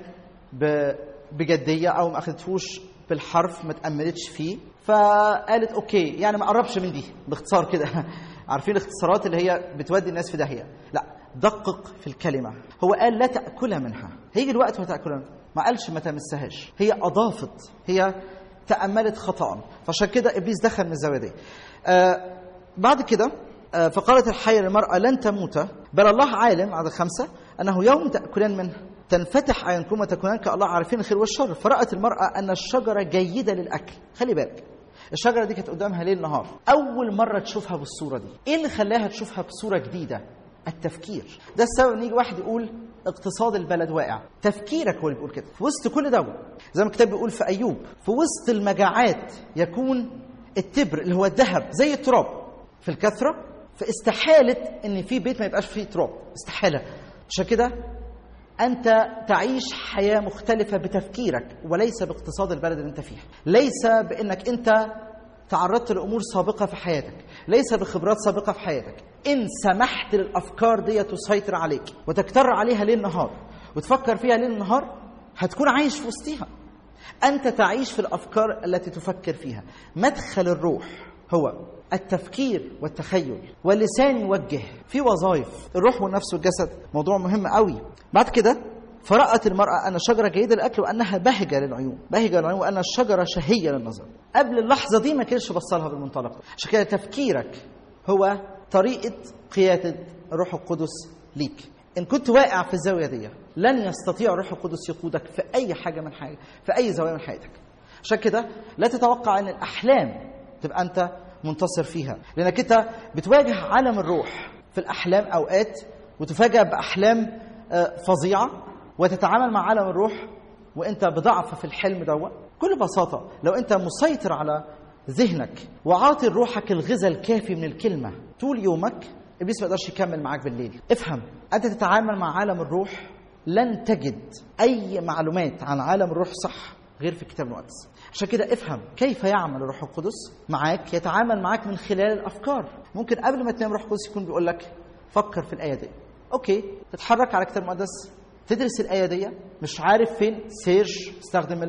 بجدية أو ما أخدتهوش بالحرف، ما تأملتش فيه، فقالت أوكي يعني ما قربش من دي. باختصار كده عارفين الاختصارات اللي هي بتودي الناس في داهية. لا، دقق في الكلمة. هو قال لا تأكلها منها، هيجي الوقت وتأكلها منها. ما قالش ما تمسهاش، هي أضافت، هي تأملت خطأ. فعشان كده إبليس دخل من الزاوية دي. بعد كده فقالت الحية للمرأة لن تموت بل الله عالم عدد 5 أنه يوم تأكلان منه تنفتح أعينكم وتكونان كالله عارفين الخير والشر. فرأت المرأة أن الشجرة جيدة للأكل. خلي بالك الشجرة دي كانت قدامها ليل نهار، أول مرة تشوفها بالصورة دي. إيه اللي خلاها تشوفها بصورة جديدة؟ التفكير. ده السبب ان يجي واحد يقول اقتصاد البلد واقع، تفكيرك هو اللي بيقول كده. في وسط كل ده زي ما الكتاب بيقول في أيوب، في وسط المجاعات يكون التبر اللي هو الذهب زي التراب في الكثرة، فاستحالة ان في بيت ما يبقاش فيه تراب، استحالة. عشان كده أنت تعيش حياة مختلفة بتفكيرك وليس باقتصاد البلد اللي أنت فيها، ليس بأنك أنت تعرضت لأمور سابقة في حياتك، ليس بخبرات سابقة في حياتك. إن سمحت للأفكار دي تسيطر عليك وتكتر عليها ليل نهار وتفكر فيها ليل نهار، هتكون عايش في وسطها. أنت تعيش في الأفكار التي تفكر فيها. مدخل الروح هو التفكير والتخيل، واللسان يوجه في وظائف الروح والنفس والجسد. موضوع مهم قوي. بعد كده فرأت المرأة أن الشجرة جيدة للأكل وأنها بهجة للعيون، بهجة للعيون، وأن الشجرة شهية للنظر. قبل اللحظة دي ما كانش بصلها بالمنطلق. عشان كده تفكيرك هو طريقة قيادة الروح القدس ليك. إن كنت واقع في الزاوية دي لن يستطيع الروح القدس يقودك في أي حاجة من حاجة، في أي زاوية من حياتك. عشان كده لا تتوقع أن الأحلام تبقى أنت منتصر فيها، لأنك أنت بتواجه عالم الروح في الأحلام أوقات وتفاجأ بأحلام فظيعة، وتتعامل مع عالم الروح وأنت بضعف في الحلم ده. كل بساطة لو أنت مسيطر على ذهنك وعاطي روحك الغذاء الكافي من الكلمة طول يومك، إبليس ما يقدرش يكمل معاك بالليل. افهم، أنت تتعامل مع عالم الروح لن تجد أي معلومات عن عالم الروح صح غير في الكتاب المقدس. عشان كده افهم كيف يعمل الروح القدس معاك. يتعامل معاك من خلال الأفكار. ممكن قبل ما تنام الروح القدس يكون بيقول لك فكر في الآية دي. أوكي، تتحرك على الكتاب المقدس تدرس الآية دي مش عارف فين، سيرش، استخدم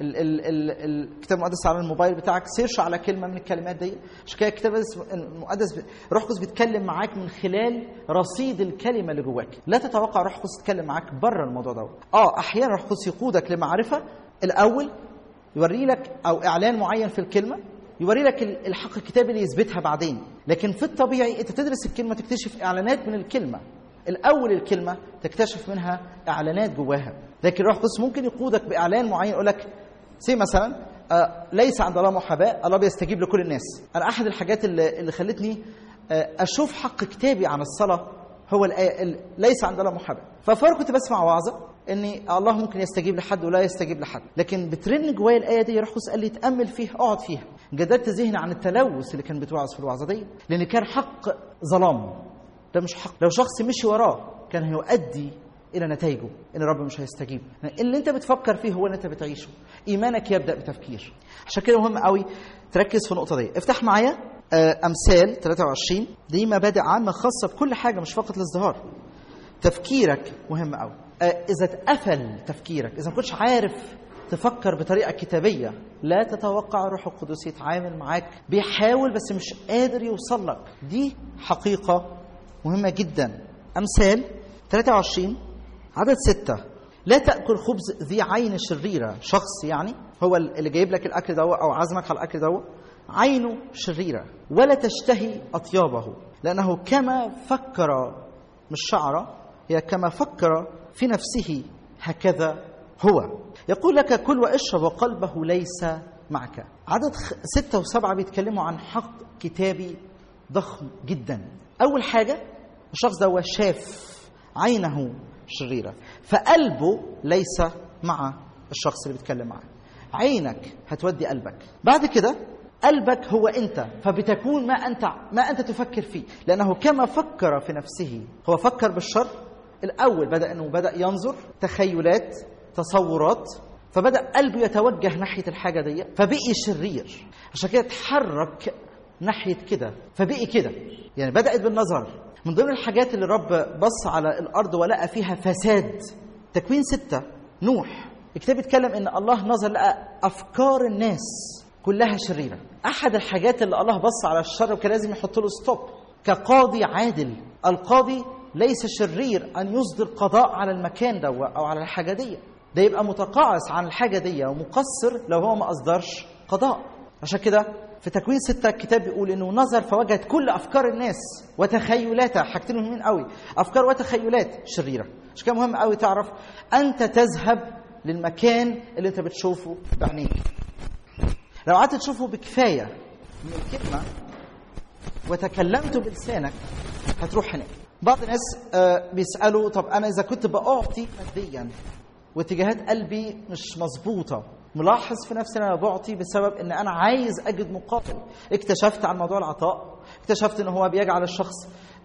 الكتاب المقدس على الموبايل بتاعك، سيرش على كلمة من الكلمات دي. عشان كده الكتاب المقدس روح القدس بيتكلم معاك من خلال رصيد الكلمة اللي جواك. لا تتوقع روح القدس يتكلم معاك بره الموضوع ده. أحيانا روح القدس يقودك لمعرفة الأول، يوري لك أو إعلان معين في الكلمة، يوري لك الحق الكتابي اللي يثبتها بعدين. لكن في الطبيعي أنت تدرس الكلمة تكتشف إعلانات من الكلمة. الأول الكلمة تكتشف منها إعلانات جواها. لكن روح القدس ممكن يقودك بإعلان معين، يقول لك زي مثلا ليس عند الله محاباة، الله بيستجيب لكل الناس. أنا أحد الحاجات اللي خلتني أشوف حق كتابي عن الصلاة هو الآية ليس عند الله محاباة. ففرق كنت بسمع وعظة إن الله ممكن يستجيب لحد ولا يستجيب لحد، لكن بترن جوايا الآية دي، روح القدس قال لي تأمل فيها، اقعد فيها. جددت ذهني عن التلوث اللي كان بتوعظ في الوعظة دي، لأن كان حق ظلام، ده مش حق. لو شخص مشي وراه كان هيؤدي إلى نتائجه إن الرب مش هيستجيب. اللي أنت بتفكر فيه هو اللي أنت بتعيشه. إيمانك يبدأ بتفكير. عشان كده مهم قوي تركز في النقطة دي. افتح معايا أمثال 23. دي مبادئ عامة خاصة بكل حاجة مش فقط الازدهار. تفكيرك مهم قوي. إذا اتقفل تفكيرك، إذا ما كنتش عارف تفكر بطريقة كتابية، لا تتوقع روح القدس يتعامل معاك. بيحاول بس مش قادر يوصل لك. دي حقيقة مهمة جدا. أمثال 23 عدد 6. لا تأكل خبز ذي عين شريرة. شخص يعني هو اللي جايب لك الأكل ده أو عزمك على الأكل ده عينه شريرة، ولا تشتهي أطيابه لأنه كما فكر، مش شعره، هي كما فكر في نفسه هكذا هو. يقول لك كل واشرب وقلبه ليس معك. عدد 6 و7 بيتكلموا عن حق كتابي ضخم جدا. أول حاجة الشخص ده شاف عينه شريرة، فقلبه ليس مع الشخص اللي بيتكلم معاه. عينك هتودي قلبك. بعد كده قلبك هو أنت، فبتكون ما أنت تفكر فيه، لأنه كما فكر في نفسه. هو فكر بالشر الأول، بدأ ينظر تخيلات، تصورات، فبدأ قلبه يتوجه ناحية الحاجة دي، فبقي شرير. عشان كده تحرك ناحية كده، فبقي كده. يعني بدأت بالنظر. من ضمن الحاجات اللي الرب بص على الأرض ولقى فيها فساد، تكوين 6 نوح، الكتاب يتكلم إن الله نظر لقى أفكار الناس كلها شريرة. أحد الحاجات اللي الله بص على الشر وكان لازم يحط له ستوب كقاضي عادل. القاضي ليس شرير أن يصدر قضاء على المكان ده أو على الحاجة دي، ده يبقى متقاعس عن الحاجة دي ومقصر لو هو ما أصدرش قضاء. عشان كده في تكوين 6 الكتاب بيقول إنه نظر فوجد كل أفكار الناس وتخيلاتها، حاجتين مهمين قوي، أفكار وتخيلات شريرة. عشان كده مهم قوي تعرف أنت تذهب للمكان اللي أنت بتشوفه بعينيك. لو قعدت تشوفه بكفاية من الكلمة وتكلمت بلسانك هتروح هناك. بعض الناس بيسألوا طب أنا إذا كنت بأعطي ماديا واتجاهات قلبي مش مظبوطة، ملاحظ في نفسي أنا بعطي بسبب أن أنا عايز أجد مقابل. اكتشفت عن موضوع العطاء، اكتشفت أنه هو بيجعل الشخص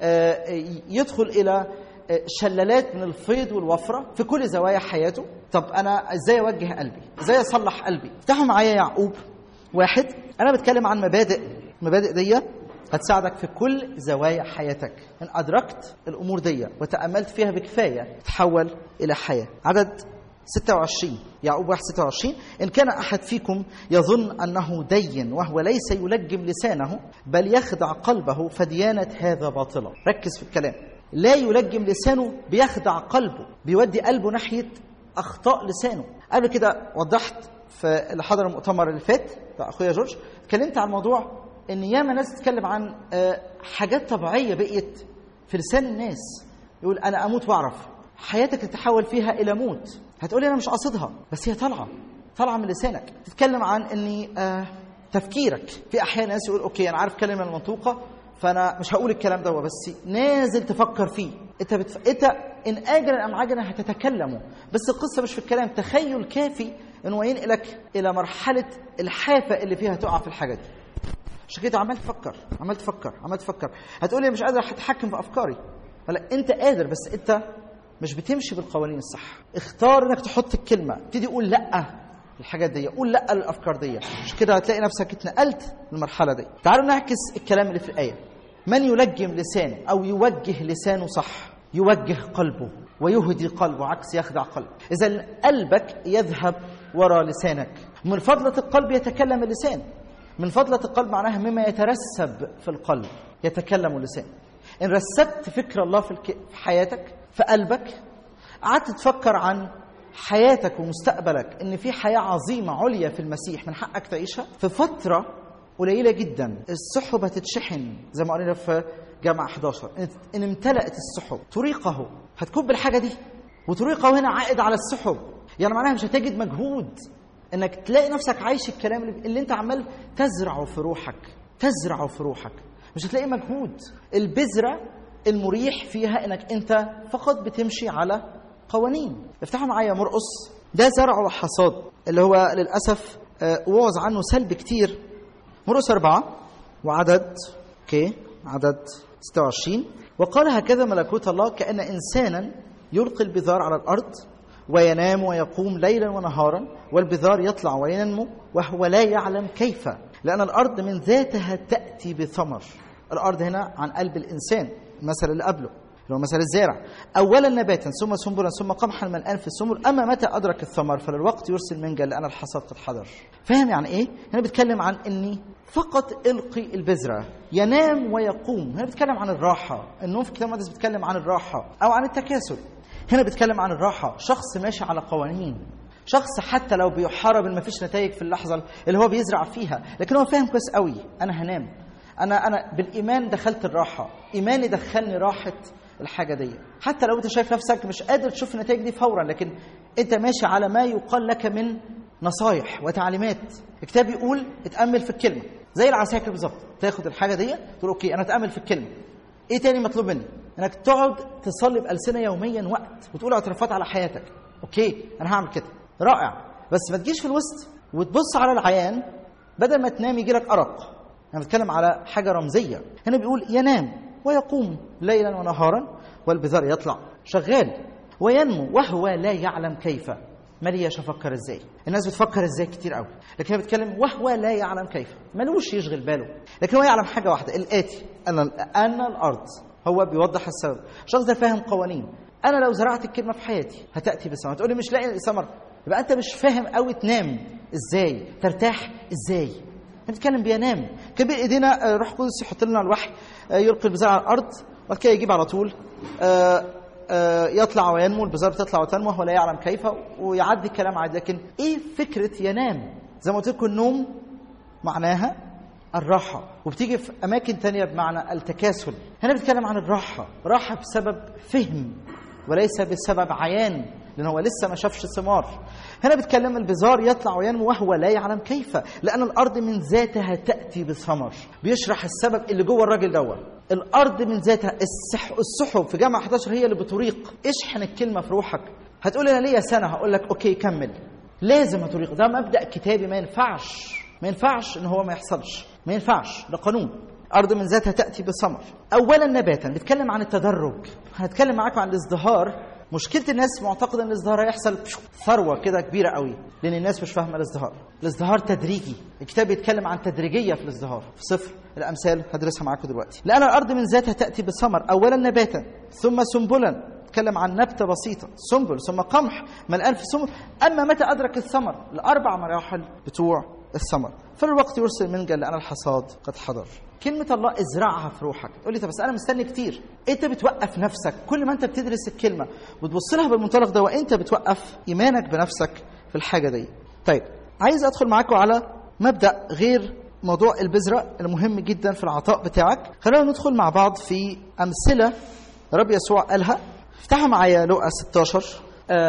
يدخل إلى شلالات من الفيض والوفرة في كل زوايا حياته. طب أنا إزاي أوجه قلبي؟ إزاي أصلح قلبي؟ افتحوا معايا يعقوب 1. أنا بتكلم عن مبادئ دي هتساعدك في كل زوايا حياتك. إن أدركت الأمور دي وتأملت فيها بكفاية تحول إلى حياة. عدد 26 يعقوب 1:26. إن كان أحد فيكم يظن أنه دين وهو ليس يلجم لسانه بل يخدع قلبه فديانة هذا باطلة. ركز في الكلام. لا يلجم لسانه، بيخدع قلبه، بيودي قلبه ناحية أخطاء لسانه. قبل كده وضحت في اللي حضر المؤتمر اللي فات أخويا جورج، اتكلمت عن موضوع إن ياما ناس تتكلم عن حاجات طبيعية بقيت في لسان الناس. يقول أنا أموت وأعرف. حياتك تتحول فيها إلى موت. هتقولي أنا مش قاصدها، بس هي طالعة من لسانك. تتكلم عن إني تفكيرك. في أحيان ناس يقول أوكي أنا عارف كلمة المنطوقة فأنا مش هقول الكلام ده، بس نازل تفكر فيه. أنت إن آجلا أم عجلا هتتكلموا، بس القصة مش في الكلام. تخيل كافي إنه ينقلك إلى مرحلة الحافة اللي فيها تقع في الحاجة دي. عشان كده عمال تفكر. هتقولي مش قادر أتحكم في أفكاري. ولا أنت قادر، بس أنت مش بتمشي بالقوانين الصح. اختار إنك تحط الكلمة، تبتدي يقول لأ الحاجات دي، قول لأ للأفكار دي. عشان كده هتلاقي نفسك اتنقلت للمرحلة دي. تعالوا نعكس الكلام اللي في الآية. من يلجم لسانه أو يوجه لسانه صح يوجه قلبه. ويهدي قلبه، عكس يخدع قلب. إذا قلبك يذهب وراء لسانك. من فضلة القلب يتكلم اللسان. من فضلة القلب معناها مما يترسب في القلب يتكلم اللسان. إن رسبت فكر الله في حياتك، في قلبك، قعدت تفكر عن حياتك ومستقبلك، إن في حياة عظيمة عليا في المسيح من حقك تعيشها، في فترة قليلة جدا السحب هتتشحن زي ما قرينا في جامعة 11. إن امتلأت السحب طريقه، هتكب الحاجة دي، وطريقه هنا عائد على السحب. يعني معناها مش هتجد مجهود انك تلاقي نفسك عايش الكلام اللي انت عمال تزرعه في روحك. مش هتلاقي مجهود. البذرة المريح فيها انك انت فقط بتمشي على قوانين. افتحوا معايا مرقس، ده زرع وحصاد اللي هو للأسف وعظ عنه سلب كتير. مرقس 4 وعدد عدد 26. وقال هكذا ملكوت الله كأن إنسانا يلقي البذار على الأرض وينام ويقوم ليلا ونهارا، والبذار يطلع وينمو وهو لا يعلم كيف، لأن الأرض من ذاتها تأتي بثمر. الأرض هنا عن قلب الإنسان، المثل اللي قبله اللي هو مثل الزارع، أولا نباتا ثم سنبلا ثم قمحا ملآن في السنبل، أما متى أدرك الثمر فللوقت يرسل منجا لأن الحصاد قد حضر. فاهم يعني إيه؟ هنا بيتكلم عن إني فقط إلقي البذرة، ينام ويقوم. هنا بيتكلم عن الراحة. النوم في الكتاب المقدس بيتكلم عن الراحة أو عن التكاسل. هنا بيتكلم عن الراحة، شخص ماشي على قوانين، شخص حتى لو بيحارب ما فيش نتائج في اللحظة اللي هو بيزرع فيها، لكن هو فاهم كويس قوي أنا هنام، أنا بالإيمان دخلت الراحة، إيماني دخلني راحة الحاجة دي. حتى لو أنت شايف نفسك مش قادر تشوف النتائج دي فورا، لكن أنت ماشي على ما يقال لك من نصايح وتعليمات. الكتاب يقول اتأمل في الكلمة، زي العساكر بالظبط. تاخد الحاجة دي تقول أوكي أنا أتأمل في الكلمة. إيه تاني مطلوب مني؟ إنك تقعد تصلي بألسنة يوميا وقت وتقول اعترافات على حياتك. أوكي أنا هعمل كده، رائع. بس ما تجيش في الوسط وتبص على العيان، بدل ما تنام يجي لك أرق. أنا بتكلم على حاجة رمزية. هنا بيقول ينام ويقوم ليلا ونهارا، والبذار يطلع شغال وينمو وهو لا يعلم كيف. ماليش أفكر إزاي. الناس بتفكر إزاي كتير قوي، لكن هي بتكلم وهو لا يعلم كيف، ملوش يشغل باله، لكن هو يعلم حاجة واحدة، الآتي أن الأرض. هو بيوضح السبب. الشخص ده فاهم قوانين. أنا لو زرعت الكلمة في حياتي هتأتي بثمر. تقولي مش لاقي ثمر، يبقى أنت مش فاهم قوي تنام إزاي، ترتاح إزاي. بنتكلم بينام. كان بين ايدينا روح قدس يحط لنا الوحي، يلقي البذار على الارض وبعد كده يجيب على طول يطلع وينمو، البذار بتطلع وتنمو ولا يعلم كيف، ويعدي الكلام عادي. لكن ايه فكره ينام؟ زي ما قلت لكم النوم معناها الراحه، وبتيجي في اماكن تانية بمعنى التكاسل. هنا بنتكلم عن الراحه، راحه بسبب فهم وليس بسبب عيان، لأن هو لسه ما شافش ثمار. هنا بيتكلم البذار يطلع وينمو وهو لا يعلم كيف، لأن الأرض من ذاتها تأتي بثمر. بيشرح السبب اللي جوه الراجل دوت. الأرض من ذاتها، السحب في جامعة 11 هي اللي بتريق. اشحن الكلمة في روحك. هتقول أنا ليا سنة، هقول لك أوكي كمل. لازم هتريق. ده مبدأ كتابي، ما ينفعش إن هو ما يحصلش، ما ينفعش، ده قانون. أرض من ذاتها تأتي بثمر. أولا نباتا، بيتكلم عن التدرج. هنتكلم معاكم عن الازدهار. مشكلة الناس معتقدة ان الازدهار هيحصل ثروة كده كبيرة قوي، لأن الناس مش فاهمة الازدهار. الازدهار تدريجي. الكتاب بيتكلم عن تدريجية في الازدهار في سفر الأمثال، هدرسها معاكم دلوقتي. لأن الأرض من ذاتها تأتي بثمر، أولا نباتا ثم سنبلا. تكلم عن نبتة بسيطة، سنبل ثم قمح ملآن في السنبل. أما متى أدرك الثمر؟ الأربع مراحل بتوع الثمر. فالوقت يرسل منجا لأن الحصاد قد حضر. كلمة الله ازرعها في روحك. تقول لي طب بس أنا مستني كتير. أنت بتوقف نفسك كل ما أنت بتدرس الكلمة وتبص لها بالمنطلق ده، وأنت بتوقف إيمانك بنفسك في الحاجة دي. طيب عايز أدخل معاكم على مبدأ غير موضوع البذرة المهم جدا في العطاء بتاعك. خلينا ندخل مع بعض في أمثلة رب يسوع قالها. افتحها معايا لوقا 16.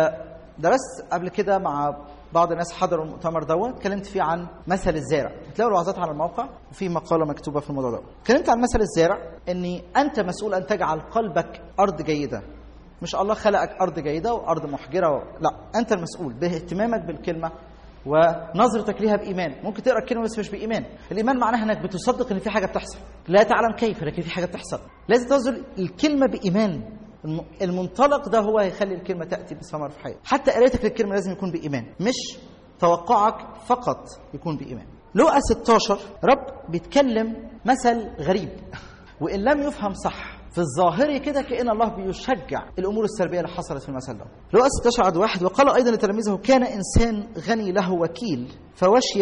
درست قبل كده مع بعض الناس حضروا المؤتمر دوت، اتكلمت فيه عن مثل الزارع. هتلاقوا الوعظات على الموقع وفي مقالة مكتوبة في الموضوع دوت. اتكلمت عن مثل الزارع، اني انت مسؤول ان تجعل قلبك ارض جيدة. مش الله خلقك ارض جيدة وارض محجرة لا، انت المسؤول باهتمامك بالكلمة ونظرتك ليها بإيمان. ممكن تقرأ الكلمة بس مش بإيمان. الإيمان معناها انك بتصدق ان في حاجة بتحصل، لا تعلم كيف لكن في حاجة بتحصل. لازم تنظر الكلمة بإيمان. المنطلق ده هو هيخلي الكلمة تأتي بثمر في حياتك. حتى قراءتك للكلمة لازم يكون بإيمان، مش توقعك فقط يكون بإيمان. لوقا 16 رب بيتكلم مثل غريب وإن لم يفهم صح في في الظاهر كده كأن الله بيشجع الأمور السلبية اللي حصلت في المثل ده. لقى 16 عدد 1: وقال أيضا لتلاميذه: كان إنسان غني له وكيل فوشي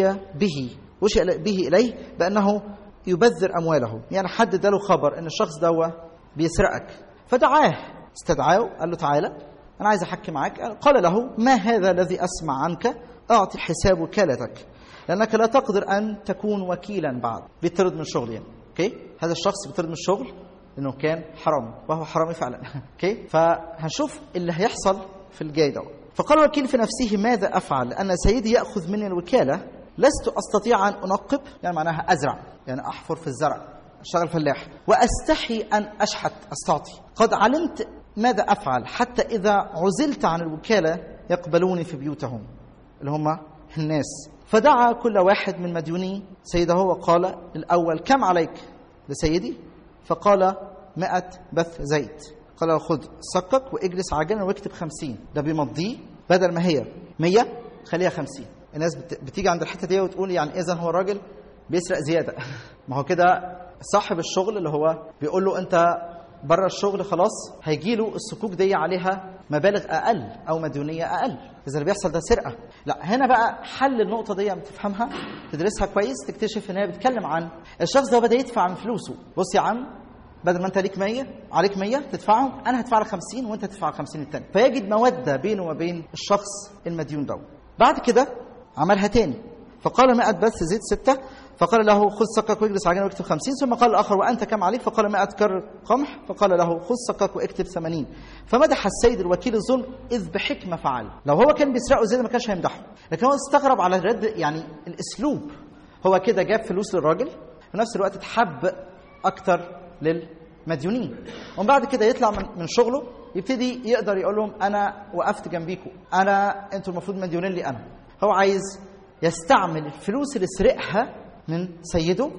به إليه بأنه يبذر أمواله. يعني حد اداله خبر إن الشخص ده بيسرقك، فدعاه، استدعاه، قال له: تعالى أنا عايز أحكي معاك. قال له: ما هذا الذي أسمع عنك؟ أعطي حساب وكالتك، لأنك لا تقدر أن تكون وكيلا بعد. بيطرد من الشغل يعني. أوكي؟ هذا الشخص بيطرد من الشغل لأنه كان حرامي، وهو حرامي فعلا. أوكي؟ فهنشوف اللي هيحصل في الجاي ده. فقال الوكيل في نفسه: ماذا أفعل؟ لأن سيدي يأخذ مني الوكالة، لست أستطيع أن أنقب، يعني معناها أزرع، يعني أحفر في الزرع، أشتغل فلاح، وأستحي أن أشحت أستعطي. قد علمت ماذا أفعل، حتى إذا عزلت عن الوكالة يقبلوني في بيوتهم، اللي هم الناس. فدعا كل واحد من مديوني سيده وقال: الأول: كم عليك لسيدي؟ فقال: 100 بث زيت. قال له: خذ صكك واجلس عاجلا واكتب 50. ده بيمضيه، بدل ما هي 100 خليها 50. الناس بتيجي عند الحته دي وتقول يعني اذا هو الراجل بيسرق زياده. ما هو كده صاحب الشغل اللي هو بيقول له انت بره الشغل خلاص، هيجي له الصكوك دي عليها مبالغ اقل او مديونيه اقل، اذا اللي بيحصل ده سرقه. لا، هنا بقى حل النقطه دي تفهمها، تدرسها كويس، تكتشف ان هي بتتكلم عن الشخص ده بدا يدفع من فلوسه. بص يا عم، بدل ما انت ليك 100 عليك 100 تدفعهم، انا هدفع لك 50 وانت تدفع 50 الثاني. فيجد موده بينه وبين الشخص المديون ده. بعد كده عملها تاني، فقال: 100 بث زيت 6. فقال له: خذ صكك واجلس عاجلا واكتب 50. ثم قال الآخر: وأنت كم عليك؟ فقال: 100 كر قمح. فقال له: خذ صكك واكتب 80. فمدح السيد الوكيل الظلم إذ بحكمة فعل. لو هو كان بيسرقه زي ما كانش هيمدحه، لكن هو استغرب على الرد، يعني الأسلوب. هو كده جاب فلوس للراجل، في نفس الوقت اتحب أكتر للمديونين، ومن بعد كده يطلع من شغله يبتدي يقدر يقول لهم: أنا وقفت جنبيكم، أنتوا المفروض مديونين لي أنا. هو عايز يستعمل الفلوس اللي سرقها من سيده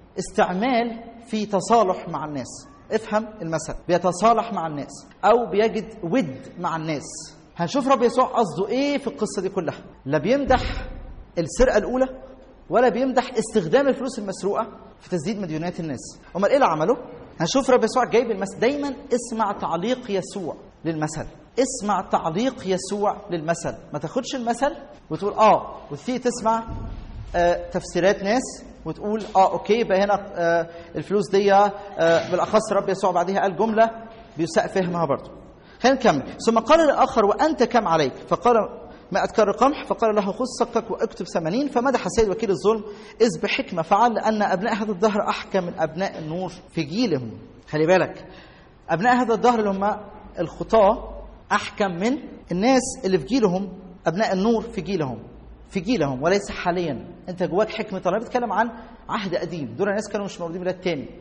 استعمال في تصالح مع الناس. افهم المثل، بيتصالح مع الناس أو بيجد ود مع الناس. هنشوف رب يسوع قصده إيه في القصة دي كلها. لا بيمدح السرقة الأولى ولا بيمدح استخدام الفلوس المسروقة في تسديد مديونات الناس. أمال إيه اللي عمله؟ هنشوف رب يسوع جايب المثل. دايما اسمع تعليق يسوع للمثل، اسمع تعليق يسوع للمثل. ما تاخدش المثل وتقول وتيجي تسمع تفسيرات ناس وتقول اوكي يبقى هنا الفلوس دي بالاخص رب يسوع بعدها قال جمله بيساء فهمها برضه. خلينا نكمل. ثم قال للاخر: وانت كم عليك؟ فقال: 100 كر قمح. فقال له: خذ صكك واكتب 80. فمدح السيد وكيل الظلم إذ بحكمة فعل، لأن أبناء هذا الدهر أحكم من أبناء النور في جيلهم. خلي بالك، أبناء هذا الدهر اللي هم الخطاة أحكم من الناس اللي في جيلهم، أبناء النور في جيلهم وليس حاليا. أنت جواك حكمة الله. بيتكلم عن عهد قديم، دول الناس كانوا مش مولودين ميلاد تاني.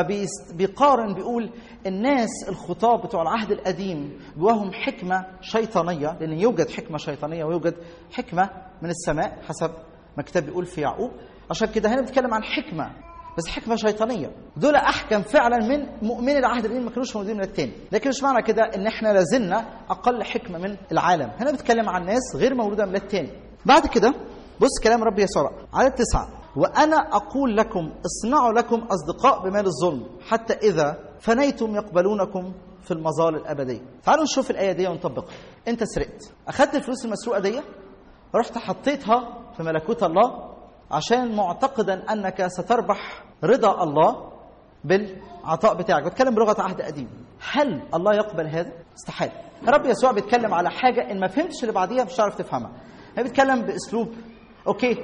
فبيقارن بيقول الناس الخطاة بتوع العهد القديم جواهم حكمة شيطانية، لأن يوجد حكمة شيطانية ويوجد حكمة من السماء حسب ما الكتاب بيقول في يعقوب. عشان كده هنا بيتكلم عن حكمة، بس حكمة شيطانية. دول أحكم فعلا من مؤمني العهد القديم ما كانوش مولودين ميلاد تاني، لكن مش معنى كده إن إحنا لازلنا أقل حكمة من العالم. هنا بيتكلم عن ناس غير مولودة ميلاد تاني. بعد كده بص كلام رب يسوع على 9: وأنا أقول لكم اصنعوا لكم أصدقاء بمال الظلم، حتى إذا فنيتم يقبلونكم في المظال الأبدية. تعالوا نشوف الآية دي ونطبقها. أنت سرقت، أخذت الفلوس المسروقة دي، رحت حطيتها في ملكوت الله عشان معتقدا أنك ستربح رضا الله بالعطاء بتاعك. بتكلم بلغة عهد قديم. هل الله يقبل هذا؟ استحاله. رب يسوع بيتكلم على حاجة إن ما فهمتش اللي بعديها مش هتعرف تفهمها. هي بيتكلم بأسلوب أوكي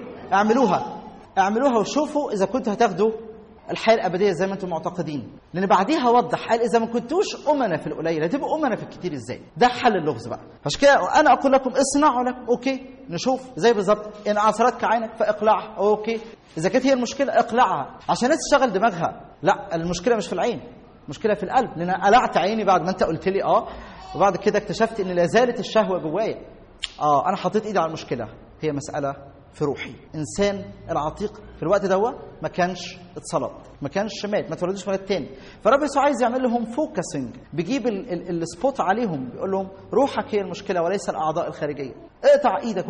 اعملوها وشوفوا إذا كنتوا هتاخدوا الحياة الأبدية زي ما أنتم معتقدين. لأن بعديها وضح قال: إذا ما كنتوش أمنا في القليل هتبقوا أمنا في الكتير إزاي؟ ده حل اللغز بقى. عشان كده أنا أقول لكم اصنعوا لكم. أوكي نشوف زي بالظبط إن عثرتك عينك فاقلعها. أوكي إذا كانت هي المشكلة اقلعها عشان الناس تشتغل دماغها. لا، المشكلة مش في العين، المشكلة في القلب. لأن أنا قلعت عيني بعد ما أنت قلت لي وبعد كده اكتشفت إن لا زالت الشهوة جوايا. أنا حطيت إيدي على المشكلة. هي مسألة في روحي. إنسان العتيق في الوقت ده ما كانش اتصلب، ما كانش مات، ما تولدوش ميلاد تاني. فرب يسوع عايز يعمل لهم فوكسنج، بيجيب السبوت عليهم، بيقول لهم روحك هي المشكلة وليس الأعضاء الخارجية. اقطع إيدك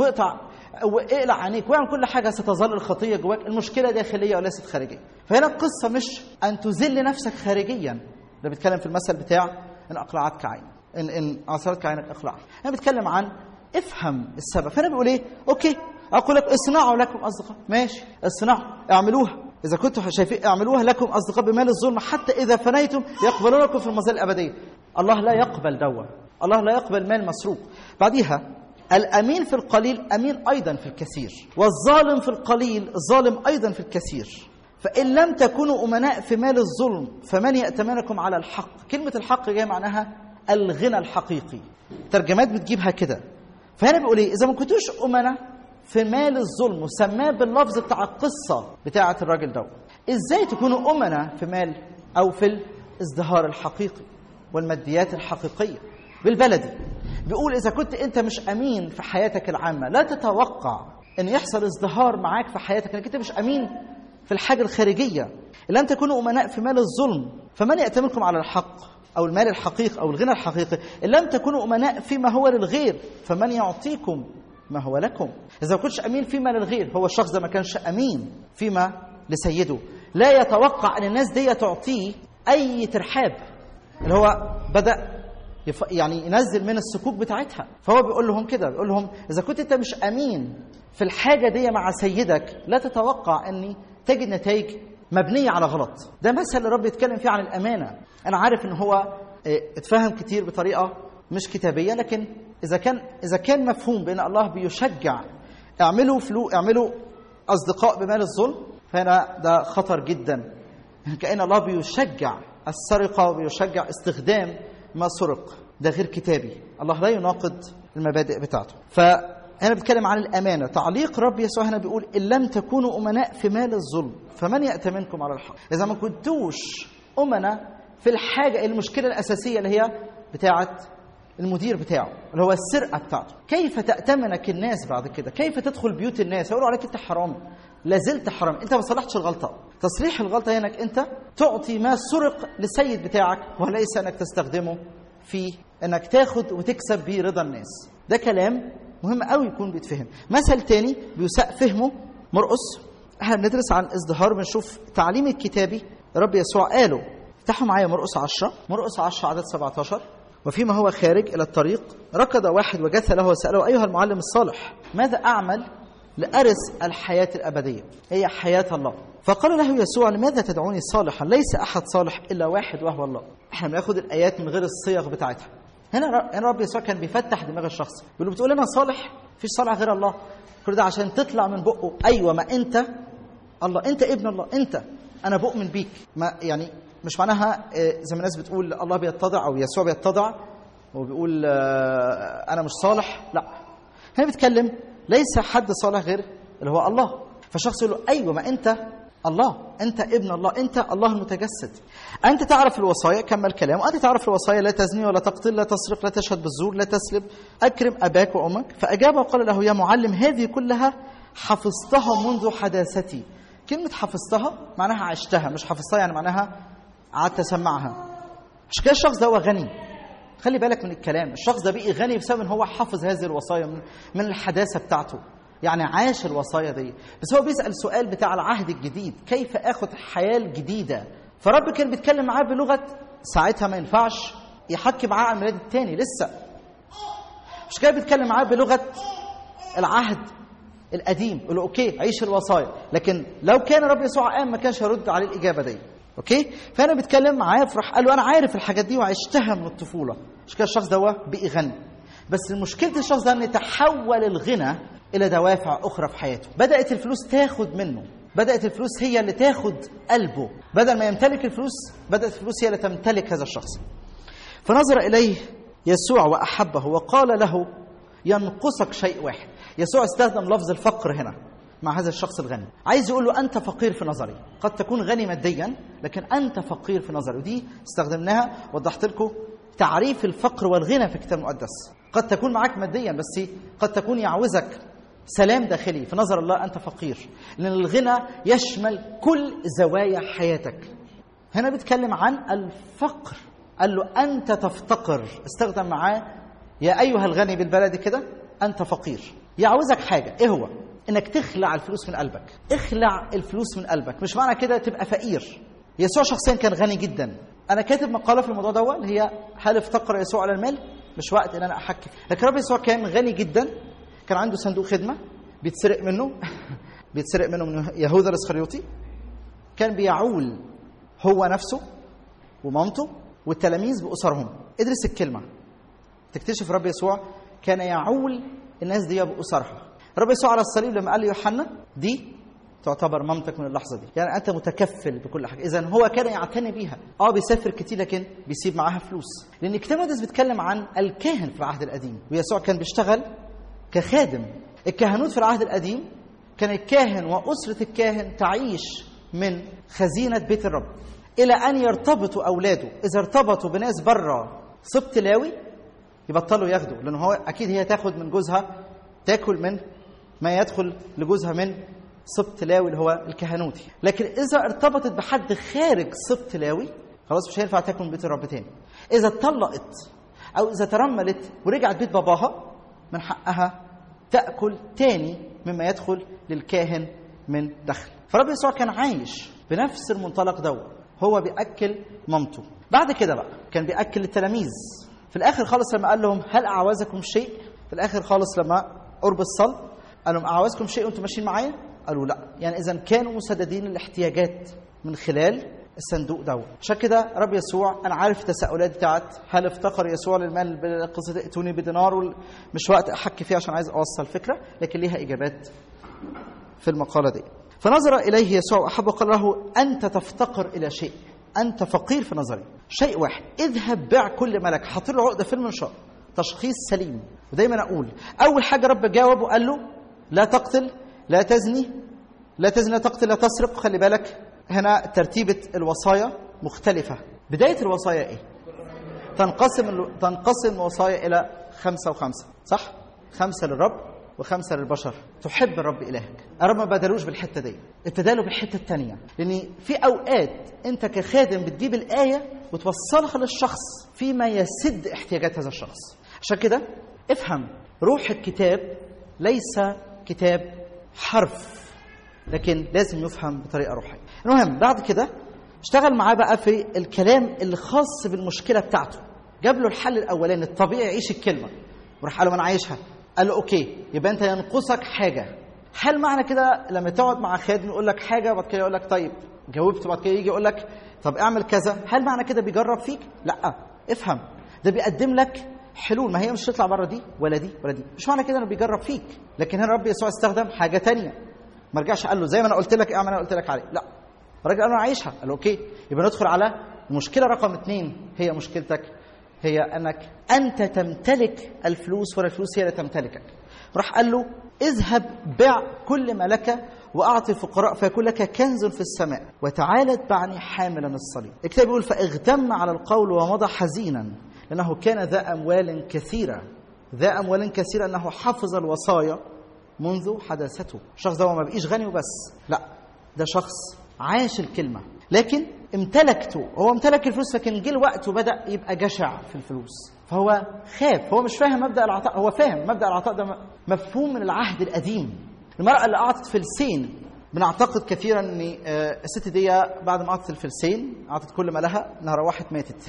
واقلع عينيك واعمل كل حاجة، ستظل الخطية جواك. المشكلة داخلية وليست خارجية. فهنا القصة مش أن تذل نفسك خارجيا، ده بيتكلم في المثل بتاع ان اقلعتك عين، ان اعصرتك عينك اقلعها. انا بيتكلم عن افهم السبب. فانا بقول ايه؟ اوكي، اقول لك اصنعوا لكم اصدقاء، ماشي، اصنعوا، اعملوها اذا كنتوا شايفين، اعملوها لكم اصدقاء بمال الظلم حتى اذا فنيتم يقبلونكم في المظال الابديه. الله لا يقبل دوا، الله لا يقبل مال مسروق. بعديها الامين في القليل امين ايضا في الكثير، والظالم في القليل ظالم ايضا في الكثير. فان لم تكونوا امناء في مال الظلم فمن يأتمنكم على الحق. كلمه الحق جايه معناها الغنى الحقيقي، ترجمات بتجيبها كده. فهنا بيقول ايه؟ اذا ما كنتوش امناء في مال الظلم، وسماه باللفظ بتاع القصه بتاعه الراجل ده، ازاي تكونوا امناء في مال او في الازدهار الحقيقي والماديات الحقيقيه؟ بالبلدي بيقول اذا كنت انت مش امين في حياتك العامه، لا تتوقع ان يحصل ازدهار معاك في حياتك، انك انت مش امين في الحاجه الخارجيه. لن تكونوا امناء في مال الظلم فمن يأتمنكم على الحق، او المال الحقيقي او الغنى الحقيقي. ان لم تكونوا امناء فيما هو للغير فمن يعطيكم ما هو لكم. اذا ما كنتش امين فيما للغير، هو الشخص ده ما كانش امين فيما لسيده، لا يتوقع ان الناس دي تعطيه اي ترحاب، اللي هو بدا يعني ينزل من السكوك بتاعتها. فهو بيقول لهم كده، بيقول لهم اذا كنت انت مش امين في الحاجه دي مع سيدك، لا تتوقع ان تجد نتائج مبنيه على غلط. ده مثل الرب يتكلم فيه عن الامانه. انا عارف ان هو اتفهم كتير بطريقه مش كتابيه، لكن اذا كان مفهوم بان الله بيشجع اعملوا اصدقاء بمال الظلم، فهنا ده خطر جدا. كأن الله بيشجع السرقه وبيشجع استخدام ما سرق. ده غير كتابي، الله لا يناقض المبادئ بتاعته. فأنا بتكلم عن الأمانة. تعليق رب يسوع هنا بيقول إن لم تكونوا أمناء في مال الظلم فمن يأتمنكم على الحق. إذا ما كنتوش أمناء في الحاجة، المشكلة الأساسية اللي هي بتاعة المدير بتاعه، اللي هو السرقة بتاعته، كيف تأتمنك الناس بعد كده؟ كيف تدخل بيوت الناس يقولوا عليك أنت حرام؟ لازلت حرام، أنت ما صلحتش الغلطة. تصليح الغلطة هنا أنت تعطي ما سرق للسيد بتاعك، وليس أنك تستخدمه في أنك تاخد وتكسب بيه رضا الناس. ده كلام مهم قوي يكون بيتفهم. مثل تاني بيساء فهمه مرقس. احنا بندرس عن ازدهار، بنشوف تعليم الكتابي رب يسوع قاله. افتحوا معايا مرقس 10 عدد 17. وفيما هو خارج إلى الطريق ركض واحد وجث له وسأله أيها المعلم الصالح ماذا أعمل لأرث الحياة الأبدية؟ هي حياة الله. فقال له يسوع لماذا تدعوني صالحا؟ ليس أحد صالح إلا واحد وهو الله. احنا بناخد الآيات من غير الصيغ بتاعتها. هنا رب يسوع كان بيفتح دماغ الشخص، بيقول له بتقول لنا صالح؟ فيش صالح غير الله. كل ده عشان تطلع من بقه أيوة، ما أنت الله، أنت ابن الله، أنا بؤمن بيك. ما يعني مش معناها زي ما الناس بتقول الله بيتضع أو يسوع بيتضع وبيقول أنا مش صالح. لا، هنا بيتكلم ليس حد صالح غير اللي هو الله. فالشخص يقول له أيوة، ما أنت الله، أنت ابن الله، أنت الله المتجسد. أنت تعرف الوصايا، كمل كلامه، أنت تعرف الوصايا: لا تزني ولا تقتل، لا تسرق، لا تشهد بالزور، لا تسلب، أكرم أباك وأمك. فأجاب وقال له يا معلم هذه كلها حفظتها منذ حداثتي. كلمة حفظتها معناها عشتها، مش حفظتها يعني معناها قعدت أسمعها. مش كده الشخص ده هو غني. خلي بالك من الكلام، الشخص ده بقي غني بسبب ان هو حفظ هذه الوصايا من الحداثة بتاعته، يعني عاش الوصايا دي. بس هو بيسأل سؤال بتاع العهد الجديد، كيف اخد حياة جديدة؟ فرب كان بيتكلم معاه بلغة ساعتها ما ينفعش يحكي معاه عن الميلاد الثاني لسه، مش كده بيتكلم معاه بلغة العهد القديم، يقول له اوكي عيش الوصايا. لكن لو كان رب يسوع قام ما كانش هيرد عليه الإجابة دي. اوكي، فانا بتكلم معاه فرح قال له انا عارف الحاجات دي وعشتها من الطفوله. مش كده الشخص ده بقي غني، بس المشكله الشخص ده ان تحول الغنى الى دوافع اخرى في حياته. بدات الفلوس تاخد منه، بدات الفلوس هي اللي تاخد قلبه، بدل ما يمتلك الفلوس بدات الفلوس هي اللي تمتلك هذا الشخص. فنظر اليه يسوع واحبه وقال له ينقصك شيء واحد. يسوع استخدم لفظ الفقر هنا مع هذا الشخص الغني، عايز يقول له أنت فقير في نظري. قد تكون غني ماديا لكن أنت فقير في نظري. ودي استخدمناها، وضحت لكم تعريف الفقر والغنى في الكتاب المقدس. قد تكون معك ماديا بس قد تكون يعوزك سلام داخلي. في نظر الله أنت فقير، لأن الغنى يشمل كل زوايا حياتك. هنا بيتكلم عن الفقر، قال له أنت تفتقر. استخدم معاه يا أيها الغني بالبلد كده أنت فقير. يعوزك حاجة، إيه هو؟ انك تخلع الفلوس من قلبك. اخلع الفلوس من قلبك. مش معنى كده تبقى فقير. يسوع شخصيا كان غني جدا، انا كاتب مقاله في الموضوع ده اللي هي هل افتقر يسوع على المال؟ مش وقت ان انا احكي. لكن رب يسوع كان غني جدا، كان عنده صندوق خدمه بيتسرق منه بيتسرق منه من يهوذا الاسخريوطي، كان بيعول هو نفسه ومامته والتلاميذ باسرهم. ادرس الكلمه تكتشف رب يسوع كان يعول الناس دي باسرها. رب يسوع على الصليب لما قال ليوحنا دي تعتبر مامتك من اللحظه دي، يعني انت متكفل بكل حاجه. اذا هو كان يعتني بيها. بيسافر كتير لكن بيسيب معاها فلوس، لان الكتاب المقدس بيتكلم عن الكاهن في العهد القديم، ويسوع كان بيشتغل كخادم. الكهنوت في العهد القديم كان الكاهن واسره الكاهن تعيش من خزينه بيت الرب الى ان يرتبطوا اولاده. اذا ارتبطوا بناس بره سبط لاوي يبطلوا ياخدوا، لان هو اكيد هي تاخد من جوزها، تاكل من ما يدخل لجوزها من سبط لاوي اللي هو الكهنوتي. لكن اذا ارتبطت بحد خارج سبط لاوي خلاص مش هينفع تاكل من بيت الرب تاني. اذا اتطلقت او اذا ترملت ورجعت بيت باباها من حقها تاكل تاني مما يدخل للكاهن من دخل. فرب يسوع كان عايش بنفس المنطلق ده، هو بياكل مامته. بعد كده بقى كان بياكل التلاميذ. في الاخر خالص لما قال لهم هل اعوزكم شيء؟ في الاخر خالص لما قرب الصلب قال لهم اعوزكم شيء وانتم ماشيين معايا؟ قالوا لا. يعني اذا كانوا مسددين الاحتياجات من خلال الصندوق ده. عشان كده رب يسوع، انا عارف التساؤلات بتاعت هل افتقر يسوع للمال بقصه ائتوني بدينار، مش وقت احكي فيها عشان عايز اوصل فكره، لكن ليها اجابات في المقاله دي. فنظر اليه يسوع واحبه وقال له انت تفتقر الى شيء، انت فقير في نظري، شيء واحد، اذهب بيع كل ملك. حاطط له عقده في المنشار، تشخيص سليم. ودايما اقول اول حاجه رب جاوب وقال له لا تقتل، لا تزني، لا تزني، لا تقتل، لا تسرق. خلي بالك هنا ترتيبه الوصايا مختلفه. بدايه الوصايا ايه؟ تنقسم الوصايا الى 5 و5، صح؟ 5 للرب و5 للبشر. تحب الرب إلهك. الرب ما بدلوش بالحتة دي، ابتداله بالحتة التانية، لأن في أوقات أنت كخادم بتجيب الآية وتوصلها للشخص فيما يسد احتياجات هذا الشخص. عشان كده افهم، روح الكتاب ليس كتاب حرف، لكن لازم يفهم بطريقة روحية. المهم بعد كده اشتغل معاه بقى في الكلام اللي خاص بالمشكلة بتاعته. جاب له الحل الأولاني الطبيعي، يعيش الكلمة، وراح قال له أنا عايشها. قال له اوكي، يبقى انت ينقصك حاجه. هل معنى كده لما تقعد مع خادم يقول لك حاجه وبعد كده يقول لك طيب جاوبت، وبعد كده يجي يقول لك طب اعمل كذا، هل معنى كده بيجرب فيك؟ لا، افهم، ده بيقدم لك حلول، ما هي مش تطلع بره دي ولا دي ولا دي. مش معنى كده انه بيجرب فيك، لكن هنا رب يسوع استخدم حاجه تانية. ما رجعش قال له زي ما انا قلت لك اعمل انا قلت لك عليه، لا، الراجل قال له انا عايشها. قال له اوكي، يبقى ندخل على المشكله رقم 2. هي مشكلتك هي انك انت تمتلك الفلوس ولا الفلوس هي اللي تمتلكك. راح قال له اذهب بيع كل ما لك واعطي الفقراء فيكون لك كنز في السماء وتعال اتبعني حاملا الصليب. الكتاب بيقول فاغتم على القول ومضى حزينا لانه كان ذا اموال كثيره. ذا اموال كثيره انه حفظ الوصايا منذ حداثته. الشخص ده ما بقيش غني وبس، لا، ده شخص عاش الكلمه، لكن امتلكته. هو امتلك الفلوس، لكن جه الوقت وبدأ يبقى جشع في الفلوس، فهو خاف. هو مش فاهم مبدأ العطاء، هو فاهم مبدأ العطاء ده مفهوم من العهد القديم. المرأة اللي أعطت فلسين، بنعتقد كثيرا ان الست دي بعد ما أعطت الفلسين أعطت كل ما لها، انها روحت ماتت.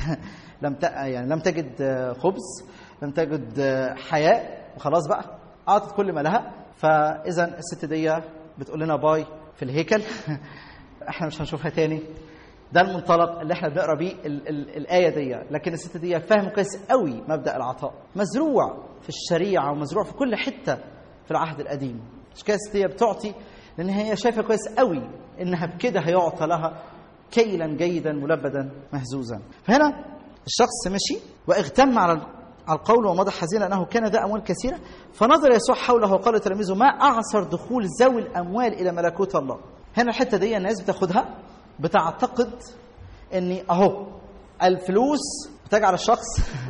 لم تجد خبز، لم تجد حياة، وخلاص بقى أعطت كل ما لها. فإذا الست دي بتقول لنا باي في الهيكل. احنا مش هنشوفها تاني. ده المنطلق اللي احنا بنقرا بيه الايه دي. لكن الست دي فاهمه كويس قوي مبدا العطاء، مزروع في الشريعه ومزروع في كل حته في العهد القديم. مش كده الست دي بتعطي لان هي شايفه كويس قوي انها بكده هيعطى لها كيلا جيدا ملبدا مهزوزا. فهنا الشخص مشي واغتم على القول ومضى حزينا انه كان ذا اموال كثيره. فنظر يسوع حوله وقال لتلاميذه ما اعسر دخول ذوي الاموال الى ملكوت الله. هنا الحته دي الناس بتاخدها، بتعتقد ان اهو الفلوس بتجعل الشخص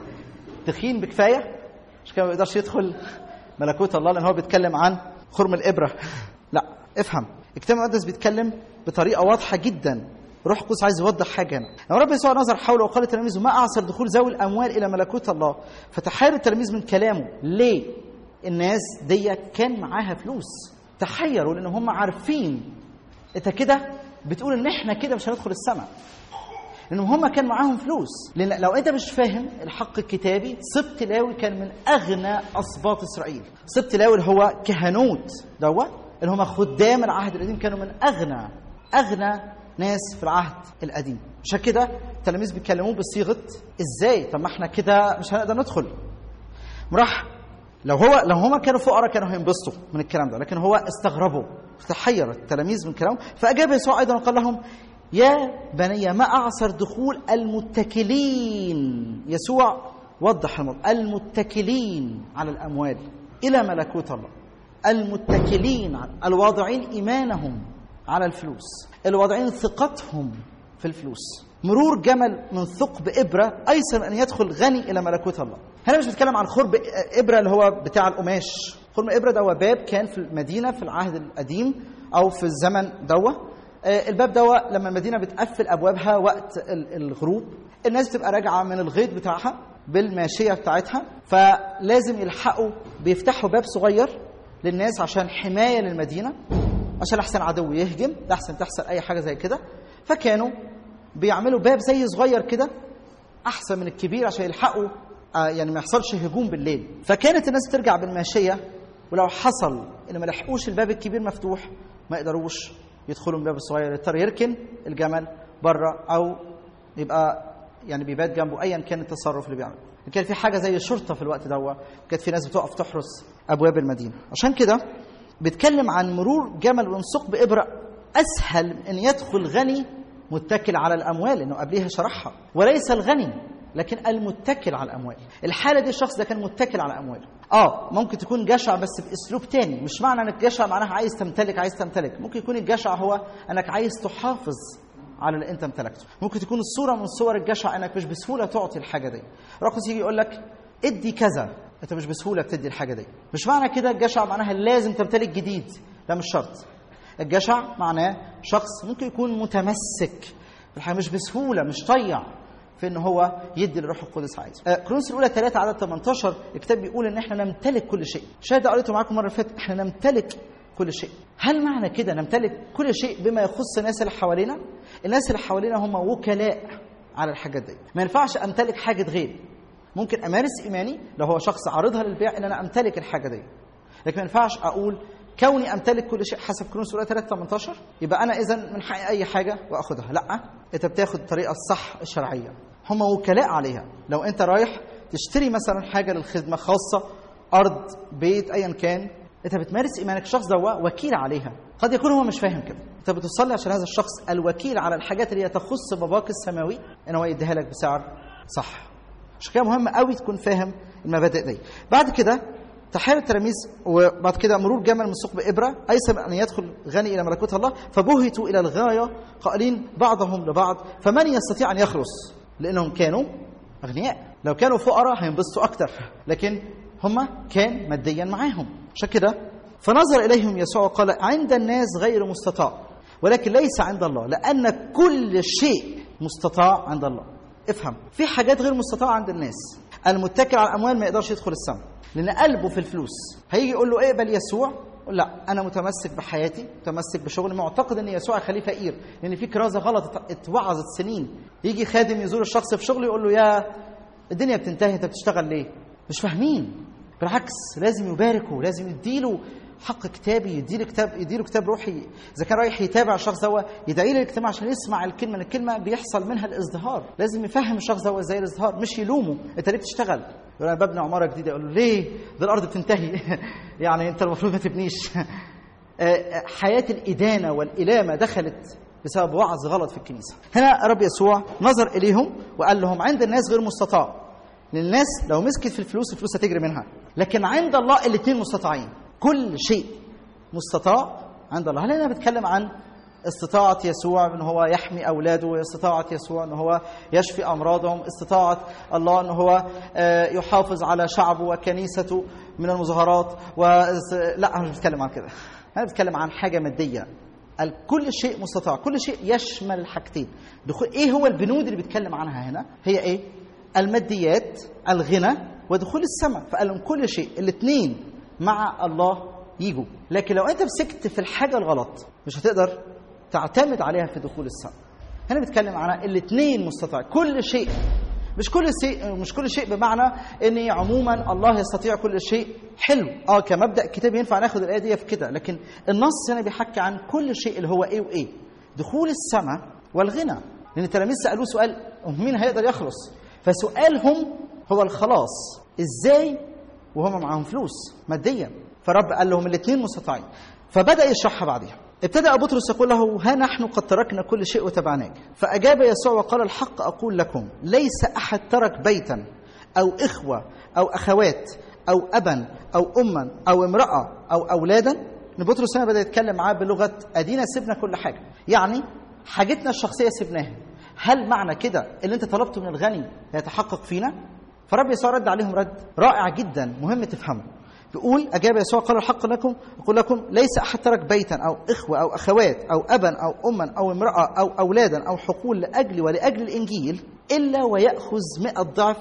تخين بكفايه مش كده ما يقدرش يدخل ملكوت الله، لان هو بيتكلم عن خرم الابره. لا، افهم، الكتاب المقدس بيتكلم بطريقه واضحه جدا. روح القدس عايز يوضح حاجه هنا. لما رب يسوع نظر حوله وقال لتلاميذه ما اعسر دخول ذوي الاموال الى ملكوت الله، فتحير التلاميذ من كلامه. ليه؟ الناس دي كان معاها فلوس، تحيروا لان هم عارفين انت كده بتقول ان احنا كده مش هندخل السماء. لأنهم هم كان معاهم فلوس. لأن لو أنت مش فاهم الحق الكتابي، سبط لاوي كان من أغنى أسباط إسرائيل. سبط لاوي اللي هو كهنوت دوت، اللي هم خدام العهد القديم، كانوا من أغنى ناس في العهد القديم. عشان كده التلاميذ بيتكلموه بصيغة إزاي؟ طب ما احنا كده مش هنقدر ندخل. راح لو هما كانوا فقراء كانوا هينبسطوا من الكلام ده، لكن هو استغربوا، تحير التلاميذ من كلامهم. فأجاب يسوع أيضا وقال لهم: يا بني ما أعسر دخول المتكلين. يسوع وضح الموضوع، المتكلين على الأموال إلى ملكوت الله. المتكلين، الواضعين إيمانهم على الفلوس، الواضعين ثقتهم في الفلوس. مرور جمل من ثقب إبرة أيسر من أن يدخل غني إلى ملكوت الله. هنا مش بتكلم عن خرب إبرة اللي هو بتاع القماش. خرم إبرة ده هو باب كان في المدينة في العهد القديم أو في الزمن دوه. الباب دوه لما المدينة بتقفل أبوابها وقت الغروب، الناس بتبقى راجعة من الغيط بتاعها بالماشية بتاعتها، فلازم يلحقوا بيفتحوا باب صغير للناس عشان حماية للمدينة، عشان أحسن عدو يهجم، أحسن تحصل أي حاجة زي كده. فكانوا بيعملوا باب زي صغير كده أحسن من الكبير عشان يلحقوا يعني ما يحصلش هجوم بالليل. فكانت الناس ترجع بالماشية، ولو حصل إن ما لحقوش الباب الكبير مفتوح ما يقدروش يدخلوا من الباب الصغير، يضطر يركن الجمل بره أو يبقى يعني بيبات جنبه، أيا كان التصرف اللي بيعمله. كان في حاجة زي الشرطة في الوقت دوه، كانت في ناس بتقف تحرس أبواب المدينة. عشان كده بيتكلم عن مرور جمل من ثقب إبرة أسهل من أن يدخل غني متكل على الأموال، إنه قبليها شرحها، وليس الغني لكن المتكل على الأموال. الحالة دي الشخص ده كان متكل على أمواله. ممكن تكون جشع بس بأسلوب تاني. مش معنى أنك جشع معناها عايز تمتلك. ممكن يكون الجشع هو أنك عايز تحافظ على اللي أنت امتلكته. ممكن تكون الصورة من صور الجشع أنك مش بسهولة تعطي الحاجة دي. رقص يجي يقول لك ادي كذا، أنت مش بسهولة بتدي الحاجة دي. مش معنى كده الجشع معناها لازم تمتلك جديد، لا مش شرط. الجشع معناه شخص ممكن يكون متمسك بالحاجة، مش بسهولة، مش طيع في ان هو يدي للروح القدس عايزه. كورنثوس الاولى 3 عدد 18 الكتاب بيقول ان احنا نمتلك كل شيء. شاهد قريته معاكم مره فاتت، احنا نمتلك كل شيء. هل معنى كده نمتلك كل شيء بما يخص الناس اللي حوالينا؟ الناس اللي حوالينا هم وكلاء على الحاجات دي. ما ينفعش امتلك حاجه غيري. ممكن امارس ايماني لو هو شخص عارضها للبيع ان انا امتلك الحاجه دي، لكن ما ينفعش اقول كوني امتلك كل شيء حسب كورنثوس الاولى 3 18 يبقى انا اذا من حقي اي حاجه واخدها. لا، انت بتاخد الطريقه الصح الشرعيه، هم وكلاء عليها. لو انت رايح تشتري مثلا حاجه للخدمه خاصه، ارض، بيت، ايا كان، انت بتمارس ايمانك. الشخص ده وكيل عليها. قد يكون هو مش فاهم كده، انت بتصلي عشان هذا الشخص الوكيل على الحاجات اللي تخص باباك السماوي ان هو يديها لك بسعر صح. عشان كده مهم قوي تكون فاهم المبادئ دي. بعد كده تحير التلاميذ، وبعد كده مرور جمل من ثقب إبرة أيسر أن يدخل غني إلى ملكوت الله. فبهتوا إلى الغاية قائلين بعضهم لبعض فمن يستطيع أن يخلص؟ لأنهم كانوا أغنياء. لو كانوا فقراء هينبسطوا أكتر، لكن هم كان ماديا معاهم. عشان كده فنظر إليهم يسوع وقال عند الناس غير مستطاع ولكن ليس عند الله، لأن كل شيء مستطاع عند الله. افهم، في حاجات غير مستطاعة عند الناس. المتكل على الأموال ما يقدرش يدخل السماء لأن قلبه في الفلوس. هيجي يقول له اقبل يسوع، يقول لا أنا متمسك بحياتي، متمسك بشغلي، معتقد أن يسوع خليه فقير لأن في كرازة غلط اتوعظت سنين. يجي خادم يزور الشخص في شغله يقول له يا الدنيا بتنتهي، أنت بتشتغل ليه؟ مش فاهمين. بالعكس لازم يباركه، لازم يديله حق كتابي، يديله كتاب روحي. إذا كان رايح يتابع الشخص ده يدعي له الاجتماع عشان يسمع الكلمة، الكلمة بيحصل منها الازدهار. لازم يفهم الشخص ده ازاي الازدهار، مش يلومه انت ليه بتشتغل. يقول انا ببني عمارة جديدة، يقول له ليه؟ ده الارض بتنتهي يعني انت المفروض ما تبنيش. حياة الإدانة والإلامة دخلت بسبب وعظ غلط في الكنيسة. هنا رب يسوع نظر إليهم وقال لهم عند الناس غير مستطاع. للناس لو مسكت في الفلوس الفلوس هتجري منها، لكن عند الله الاثنين مستطاعين. كل شيء مستطاع عند الله. هل أنا بتكلم عن استطاعة يسوع أن هو يحمي أولاده، استطاعة يسوع أن هو يشفي أمراضهم، استطاعة الله أن هو يحافظ على شعبه وكنيسته من المظاهرات لا، أنا مش بتكلم عن كده. أنا بتكلم عن حاجة مادية. كل شيء مستطاع، كل شيء يشمل الحاجتين. إيه هو البنود اللي بيتكلم عنها هنا؟ هي إيه؟ الماديات، الغنى، ودخول السماء. فقال لهم كل شيء، الاثنين مع الله يجوا. لكن لو أنت مسكت في الحاجة الغلط مش هتقدر تعتمد عليها في دخول السماء. هنا بنتكلم عن الاثنين مستطاع كل شيء. مش كل شيء بمعنى ان عموما الله يستطيع كل شيء. حلو، كمبدا الكتاب ينفع ناخد الايه دي في كده، لكن النص هنا بيحكي عن كل شيء اللي هو ايه وايه. دخول السماء والغنى، لان التلاميذ سالوه سؤال مين هيقدر يخلص، فسؤالهم هو الخلاص ازاي وهم معاهم فلوس ماديا. فرب قال لهم الاثنين مستطاعين، فبدا يشرحها بعدها. ابتدأ بطرس يقول له ها نحن قد تركنا كل شيء وتبعناك. فأجاب يسوع وقال الحق أقول لكم ليس أحد ترك بيتا أو إخوة أو أخوات أو أبا أو أما أو امرأة أو أولادا. بطرس هنا بدأ يتكلم معاه بلغة أدينا سيبنا كل حاجة، يعني حاجتنا الشخصية سيبناها. هل معنى كده اللي أنت طلبته من الغني يتحقق فينا؟ فرب يسوع رد عليهم رد رائع جدا مهم تفهمه. يقول أجاب يسوع قال الحق لكم أقول لكم ليس أحد ترك بيتا أو إخوة أو أخوات أو أبا أو أما أو امرأة أو أولادا أو حقول لأجل ولأجل الإنجيل إلا ويأخذ 100 ضعف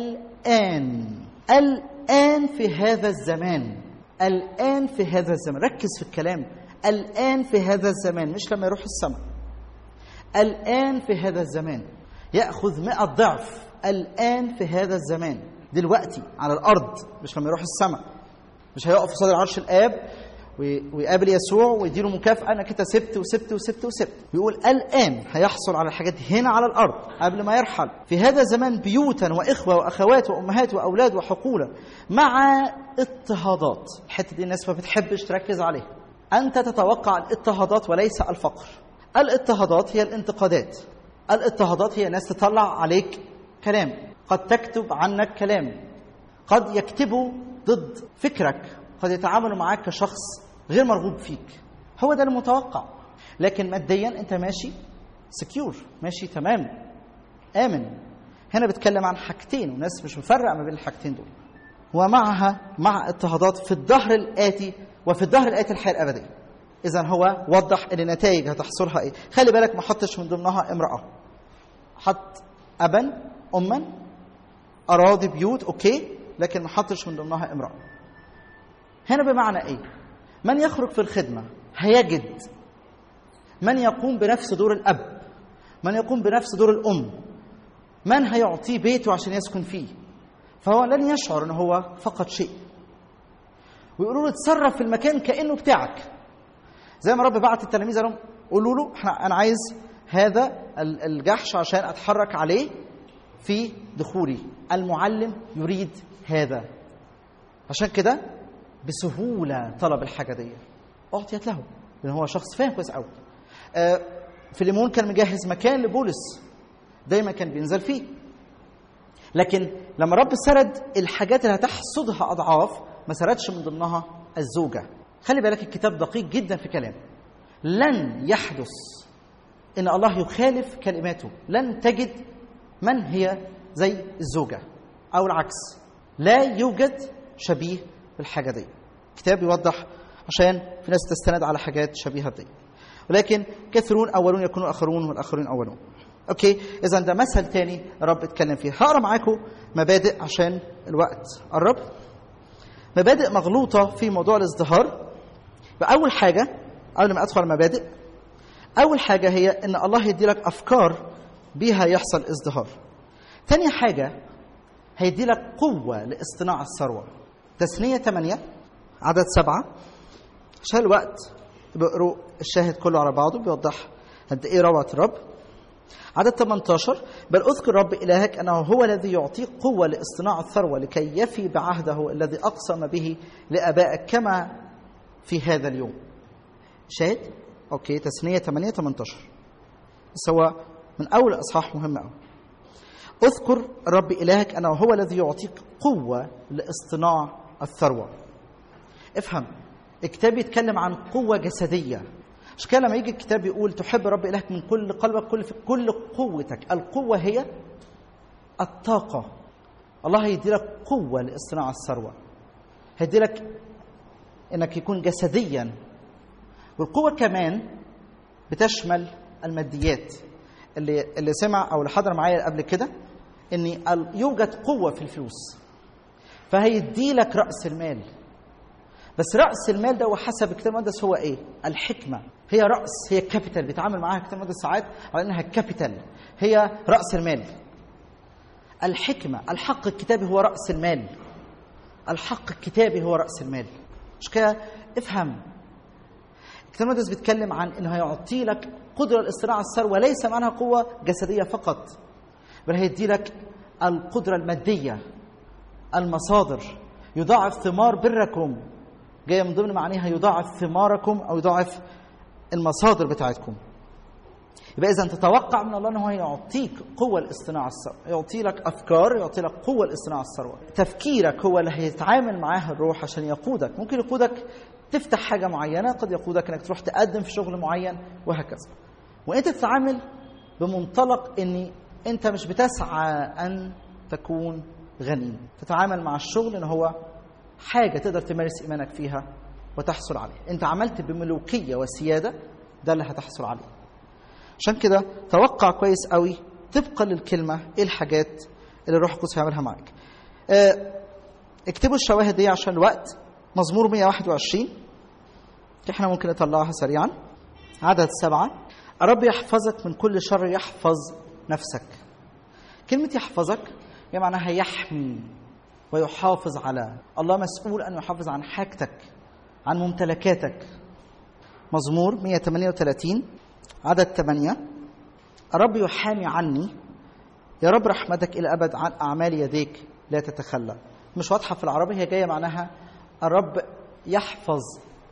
الآن في هذا الزمان. الآن في هذا الزمان، ركز في الكلام، الآن في هذا الزمان، مش لما يروح السماء. الآن في هذا الزمان يأخذ 100 ضعف الآن في هذا الزمان، دلوقتي على الأرض، مش لما يروح السماء. مش هيقف في صدر عرش الآب ويقابل يسوع ويديله مكافأة أنا كده سبت. بيقول الآن هيحصل على الحاجات هنا على الأرض قبل ما يرحل. في هذا الزمان بيوتا وإخوة وأخوات وأمهات وأولاد وحقولا مع اضطهادات. الحتة دي الناس ما بتحبش تركز عليها. أنت تتوقع الاضطهادات وليس الفقر. الاضطهادات هي الانتقادات. الاضطهادات هي ناس تطلع عليك كلام، قد تكتب عنك كلام، قد يكتبوا ضد فكرك، قد يتعاملوا معاك كشخص غير مرغوب فيك. هو ده المتوقع. لكن ماديا انت ماشي سكيور، ماشي تمام، آمن. هنا بتكلم عن حاجتين والناس مش مفرق ما بين الحاجتين دول. ومعها مع اضطهادات في الدهر الآتي، وفي الدهر الآتي الحياة الأبدية. إذن هو وضح ان النتائج هتحصلها ايه. خلي بالك ما حطش من ضمنها امرأة، حط أبا أما أراضي بيوت، أوكي، لكن ما حطش من ضمنها امرأة. هنا بمعنى ايه؟ من يخرج في الخدمة هيجد من يقوم بنفس دور الأب، من يقوم بنفس دور الأم، من هيعطيه بيته عشان يسكن فيه. فهو لن يشعر ان هو فقد شيء. ويقولوا له تصرف في المكان كأنه بتاعك. زي ما رب بعت التلاميذ لهم قولوا له انا عايز هذا الجحش عشان اتحرك عليه في دخولي. المعلم يريد هذا، عشان كده بسهولة طلب الحاجة دي أعطيت له، لأن هو شخص فاهم كويس قوي. فيليمون كان مجهز مكان لبولس دايما كان بينزل فيه، لكن لما رب سرد الحاجات اللي هتحصدها أضعاف ما سردش من ضمنها الزوجة. خلي بالك الكتاب دقيق جدا في كلامه. لن يحدث إن الله يخالف كلماته. لن تجد من هي زي الزوجة أو العكس. لا يوجد شبيه بالحاجة دي. الكتاب يوضح عشان في ناس تستند على حاجات شبيهة دي. ولكن كثيرون أولون يكونون آخرون والآخرين أولون. أوكي، إذا ده مثل تاني رب اتكلم فيه. هقرأ معاكم مبادئ عشان الوقت قرب. مبادئ مغلوطة في موضوع الازدهار. بأول حاجة قبل ما أدخل المبادئ، أول حاجة هي إن الله يدي لك أفكار بيها يحصل ازدهار. تاني حاجة هيدي لك قوة لاصطناع الثروة. تثنية 8 عدد 7 عشان الوقت بقروا الشاهد كله على بعضه بيوضح قد ايه روعة الرب. عدد 18 بل اذكر رب إلهك أنه هو الذي يعطيك قوة لاصطناع الثروة لكي يفي بعهده الذي أقسم به لآبائك كما في هذا اليوم. شاهد اوكي تثنية 8 18 بس هو من أول أصحاح مهم أوي. اذكر رب إلهك أنه هو الذي يعطيك قوة لاصطناع الثروة. افهم الكتاب يتكلم عن قوة جسدية. مش كده لما يجي الكتاب يقول تحب رب إلهك من كل قلبك كل قوتك. القوة هي الطاقة. الله هيدي لك قوة لاصطناع الثروة، هيدي لك انك يكون جسديا. والقوة كمان بتشمل الماديات. اللي سمع او اللي حضر معايا قبل كده ان يوجد قوة في الفلوس، فهيدي لك رأس المال. بس رأس المال ده وحسب الكتاب المقدس هو ايه؟ الحكمة. هي رأس، هي كابيتال، بيتعامل معاها الكتاب المقدس ساعات على انها كابيتال، هي رأس المال. الحكمة، الحق الكتابي هو رأس المال. الحق الكتابي هو رأس المال. مش كده؟ افهم. الكتاب المقدس بيتكلم عن انه هيعطي لك قدرة الاستيلاء على الثروة، ليس معناها قوة جسدية فقط، بل هيدي لك القدرة المادية، المصادر. يضاعف ثمار بركم، جاية من ضمن معانيها يضاعف ثماركم أو يضاعف المصادر بتاعتكم. يبقى إذا تتوقع من الله أنه يعطيك قوة الاصطناع الثروة، يعطي لك أفكار، يعطي لك قوة الاصطناع الثروة. تفكيرك هو اللي هيتعامل معاه الروح عشان يقودك. ممكن يقودك تفتح حاجة معينة، قد يقودك أنك تروح تقدم في شغل معين، وهكذا. وأنت تتعامل بمنطلق أن أنت مش بتسعى أن تكون غني، تتعامل مع الشغل أنه هو حاجة تقدر تمارس إيمانك فيها وتحصل عليه. أنت عملت بملوكية وسيادة، ده اللي هتحصل عليه. عشان كده توقع كويس قوي طبقا للكلمة إيه الحاجات اللي الروح القدس هيعملها معاك. اكتبوا الشواهد دي عشان الوقت. مزمور 121 احنا ممكن نطلعها سريعا. عدد 7: الرب يحفظك من كل شر، يحفظ نفسك. كلمة يحفظك يعني معناها يحمي ويحافظ على. الله مسؤول أن يحافظ عن حاجتك، عن ممتلكاتك. مزمور 138 عدد 8: الرب يحامي عني، يا رب رحمتك إلى أبد، عن أعمال يديك لا تتخلى. مش واضحة في العربي، هي جاية معناها الرب يحفظ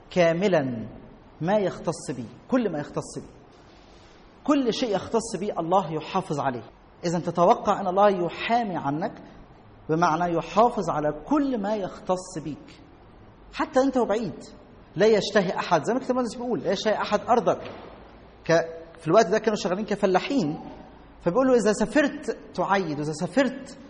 كاملا ما يختص به، كل ما يختص به، كل شيء يختص به الله يحافظ عليه. إذن تتوقع أن الله يحامي عنك، بمعنى يحافظ على كل ما يختص بيك، حتى أنت وبعيد. لا يشتهي أحد، زي ما الكتاب المقدس بيقول، لا يشتهي أحد أرضك. في الوقت ده كانوا شغالين كفلاحين، فبيقولوا إذا سافرت تعيد، وإذا سافرت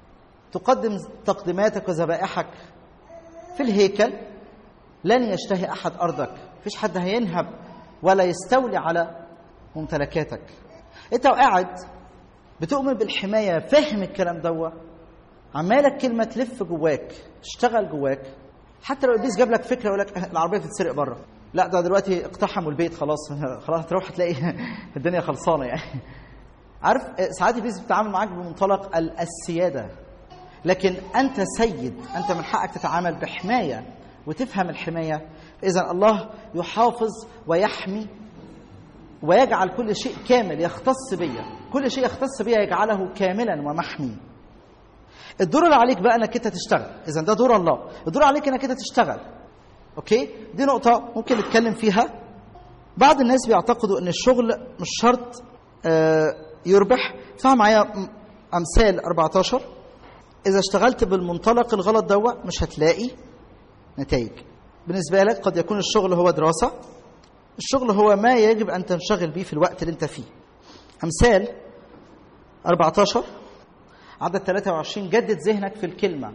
تقدم تقديماتك وذبائحك في الهيكل، لن يشتهي أحد أرضك. فيش حد هينهب ولا يستولي على ممتلكاتك. أنت وقاعد بتؤمن بالحماية، فاهم الكلام دوا، عمالك كلمة تلف جواك، تشتغل جواك. حتى لو إبليس جاب لك فكرة يقول لك العربية بتتسرق بره، لا ده دلوقتي اقتحموا البيت، خلاص هتروح تلاقي الدنيا خلصانة يعني. عارف ساعات إبليس بيتعامل معاك بمنطلق السيادة، لكن أنت سيد، أنت من حقك تتعامل بحماية وتفهم الحماية. إذن الله يحافظ ويحمي ويجعل كل شيء كامل يختص بيا، كل شيء يختص بيا يجعله كاملا ومحمي. الدور اللي عليك بقى انك انت تشتغل. اذا ده دور الله، الدور عليك انك انت تشتغل. اوكي، دي نقطه ممكن نتكلم فيها. بعض الناس بيعتقدوا ان الشغل مش شرط يربح. اسمعوا معايا امثال 14. اذا اشتغلت بالمنطلق الغلط دوا مش هتلاقي نتائج. بالنسبه لك قد يكون الشغل هو دراسه، الشغل هو ما يجب ان تنشغل به في الوقت اللي انت فيه. امثال 14 عدد 23: جدد ذهنك في الكلمة.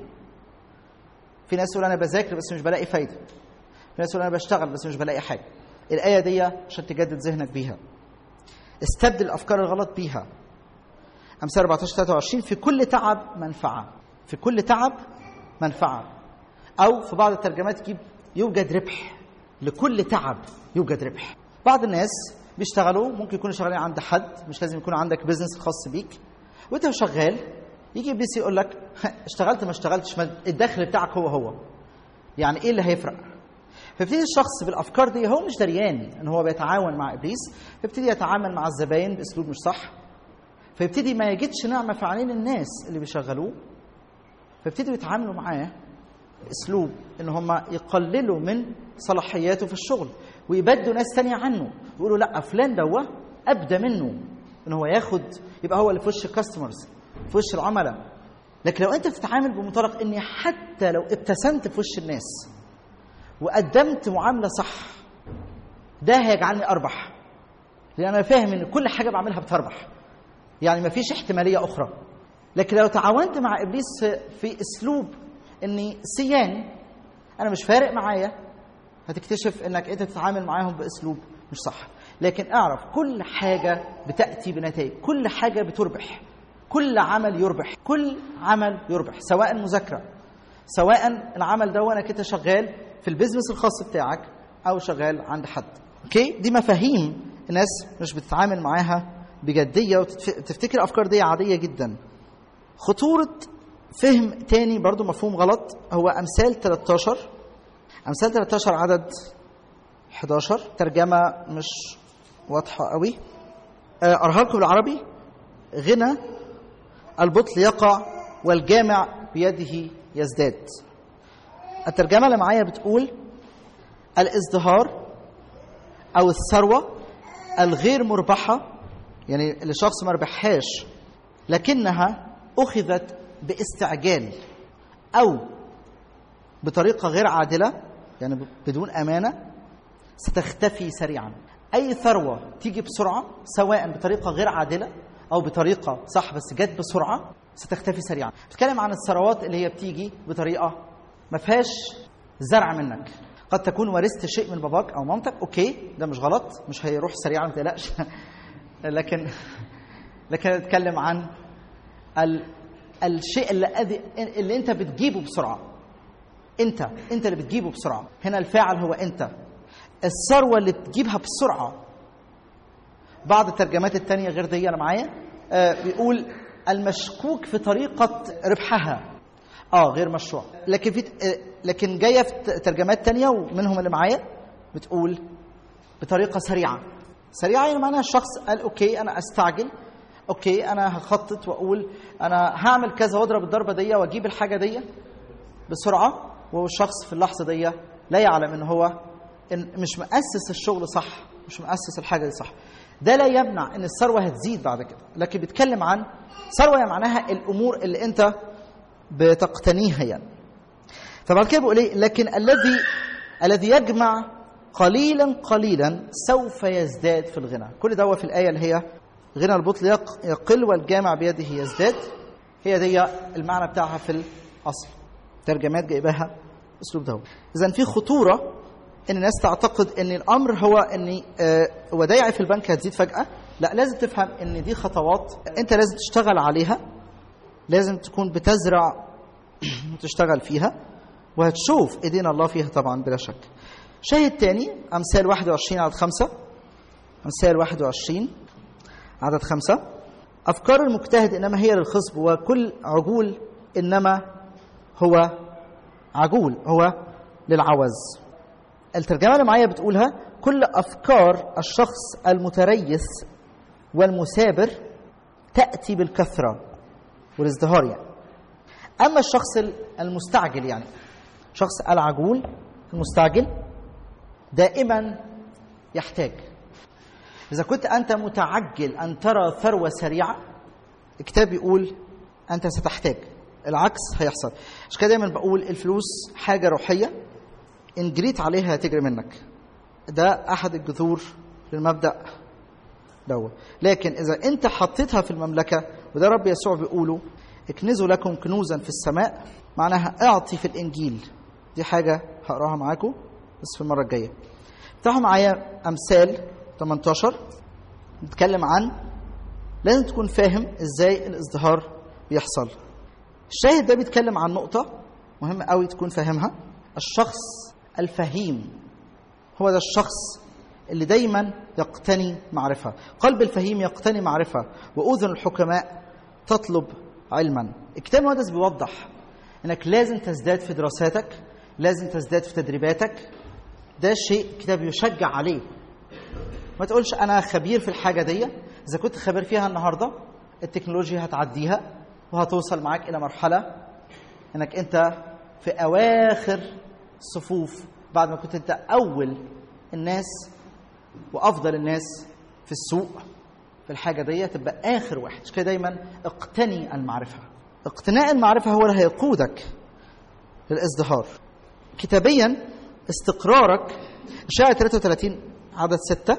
في ناس يقول أنا بذاكر بس مش بلاقي فايدة، في ناس يقول أنا بشتغل بس مش بلاقي حاجة. الآية دي عشان تجدد ذهنك بيها. استبدل الأفكار الغلط بيها. أمثال 14-23: في كل تعب منفعة، في كل تعب منفعة. أو في بعض الترجمات تجيب يوجد ربح، لكل تعب يوجد ربح. بعض الناس بيشتغلوا، ممكن يكونوا شغالين عند حد، مش لازم يكون عندك بيزنس خاص بيك، وانت شغال يجي ابليس يقول لك اشتغلت ما اشتغلتش، الدخل بتاعك هو يعني ايه اللي هيفرق؟ فيبتدي الشخص بالافكار دي، هو مش دريان ان هو بيتعاون مع ابليس، فيبتدي يتعامل مع الزباين باسلوب مش صح، فيبتدي ما يجدش نعمه في عينين الناس اللي بيشغلوه، فيبتدي يتعاملوا معاه باسلوب ان هم يقللوا من صلاحياته في الشغل، ويبدوا ناس تانية عنه، يقولوا لا فلان دوا ابدى منه ان هو ياخد، يبقى هو اللي في وش الكاستمرز، في وش العملاء. لكن لو انت بتتعامل بمنطلق اني حتى لو ابتسمت في وش الناس وقدمت معامله صح، ده هيجعلني اربح، لان انا فاهم ان كل حاجه بعملها بتربح، يعني ما فيش احتماليه اخرى. لكن لو تعاونت مع ابليس في اسلوب اني سيان، انا مش فارق معايا، هتكتشف انك انت تتعامل معاهم باسلوب مش صح. لكن اعرف كل حاجه بتاتي بنتائج، كل حاجه بتربح، كل عمل يربح، كل عمل يربح، سواء مذاكره، سواء العمل ده وانا كده شغال في البيزنس الخاص بتاعك او شغال عند حد. اوكي، دي مفاهيم الناس مش بتتعامل معاها بجديه وتفتكر افكار دي عاديه جدا. خطوره فهم تاني برضو مفهوم غلط هو امثال 13. امثال 13 عدد 11، ترجمه مش واضحه قوي، اقراها لكم بالعربي. غنى البطل يقع والجامع بيده يزداد. الترجمه اللي معايا بتقول الازدهار او الثروه الغير مربحه، يعني اللي شخص ما ربحهاش لكنها اخذت باستعجال او بطريقه غير عادله، يعني بدون امانه، ستختفي سريعا. اي ثروه تيجي بسرعه سواء بطريقه غير عادله او بطريقه صح بس جت بسرعه ستختفي سريعا. بتكلم عن الثروات اللي هي بتيجي بطريقه ما فيهاش زرع منك. قد تكون ورثت شيء من باباك او مامتك، اوكي ده مش غلط، مش هيروح سريعا ما تقلقش لكن اتكلم عن الشيء اللي انت بتجيبه بسرعه. انت اللي بتجيبه بسرعه، هنا الفاعل هو انت. الثروه اللي بتجيبها بسرعه. بعض الترجمات التانية غير دي انا معايا بيقول المشكوك في طريقه ربحها، غير مشروع. لكن جايه في ترجمات تانية ومنهم اللي معايا بتقول بطريقه سريعه. يعني معناها الشخص قال اوكي انا استعجل، اوكي انا هخطط واقول انا هعمل كذا واضرب الضربه دي واجيب الحاجه دي بسرعه، وهو الشخص في اللحظه دي لا يعلم ان هو مش مؤسس الشغل صح، مش مؤسس الحاجه دي صح. ده لا يمنع ان الثروه هتزيد بعد كده، لكن بيتكلم عن ثروه يعني معناها الامور اللي انت بتقتنيها يعني. فبعد كده بيقول ايه؟ لكن الذي يجمع قليلا قليلا سوف يزداد في الغنى. كل ده في الايه اللي هي غنى البطل يقل والجامع بيده يزداد. هي دي المعنى بتاعها في الاصل. ترجمات جايباها اسلوب ده. اذا في خطوره ان الناس تعتقد ان الامر هو ان ودايعي في البنك هتزيد فجاه. لا، لازم تفهم ان دي خطوات انت لازم تشتغل عليها، لازم تكون بتزرع وتشتغل فيها، وهتشوف ايدينا الله فيها طبعا بلا شك. شاهد تاني امثال 21 عدد 5. امثال 21 عدد 5. افكار المجتهد انما هي للخصب وكل عجول انما هو عجول هو للعوز. الترجمه اللي معايا بتقولها كل افكار الشخص المتريث والمثابر تاتي بالكثره والازدهار يعني. اما الشخص المستعجل، يعني شخص العجول المستعجل دائما يحتاج. إذا كنت أنت متعجل أن ترى ثروة سريعة، الكتاب يقول أنت ستحتاج، العكس هيحصل. مش كده دايما بقول الفلوس حاجة روحية، إن جريت عليها هتجري منك. ده أحد الجذور للمبدأ دوت. لكن إذا أنت حطيتها في المملكة، وده رب يسوع بيقوله اكنزوا لكم كنوزا في السماء، معناها اعطي في الإنجيل. دي حاجة هقراها معاكم بس في المرة الجاية. افتحوا معايا أمثال 18. نتكلم عن لازم تكون فاهم ازاي الازدهار بيحصل. الشاهد ده بيتكلم عن نقطة مهمة قوي تكون فاهمها. الشخص الفهيم هو ده الشخص اللي دايما يقتني معرفة. قلب الفهيم يقتني معرفة وأذن الحكماء تطلب علما. الكتاب المقدس بيوضح انك لازم تزداد في دراساتك، لازم تزداد في تدريباتك. ده شيء الكتاب يشجع عليه. ما تقولش انا خبير في الحاجه دي. اذا كنت خبير فيها النهارده، التكنولوجيا هتعديها وهتوصل معاك الى مرحله انك انت في اواخر الصفوف، بعد ما كنت انت اول الناس وافضل الناس في السوق في الحاجه دي، تبقى اخر واحد. مش كده دايما اقتني المعرفه. اقتناء المعرفه هو اللي هيقودك للازدهار. كتابيا استقرارك، إشاعة 33 عدد 6،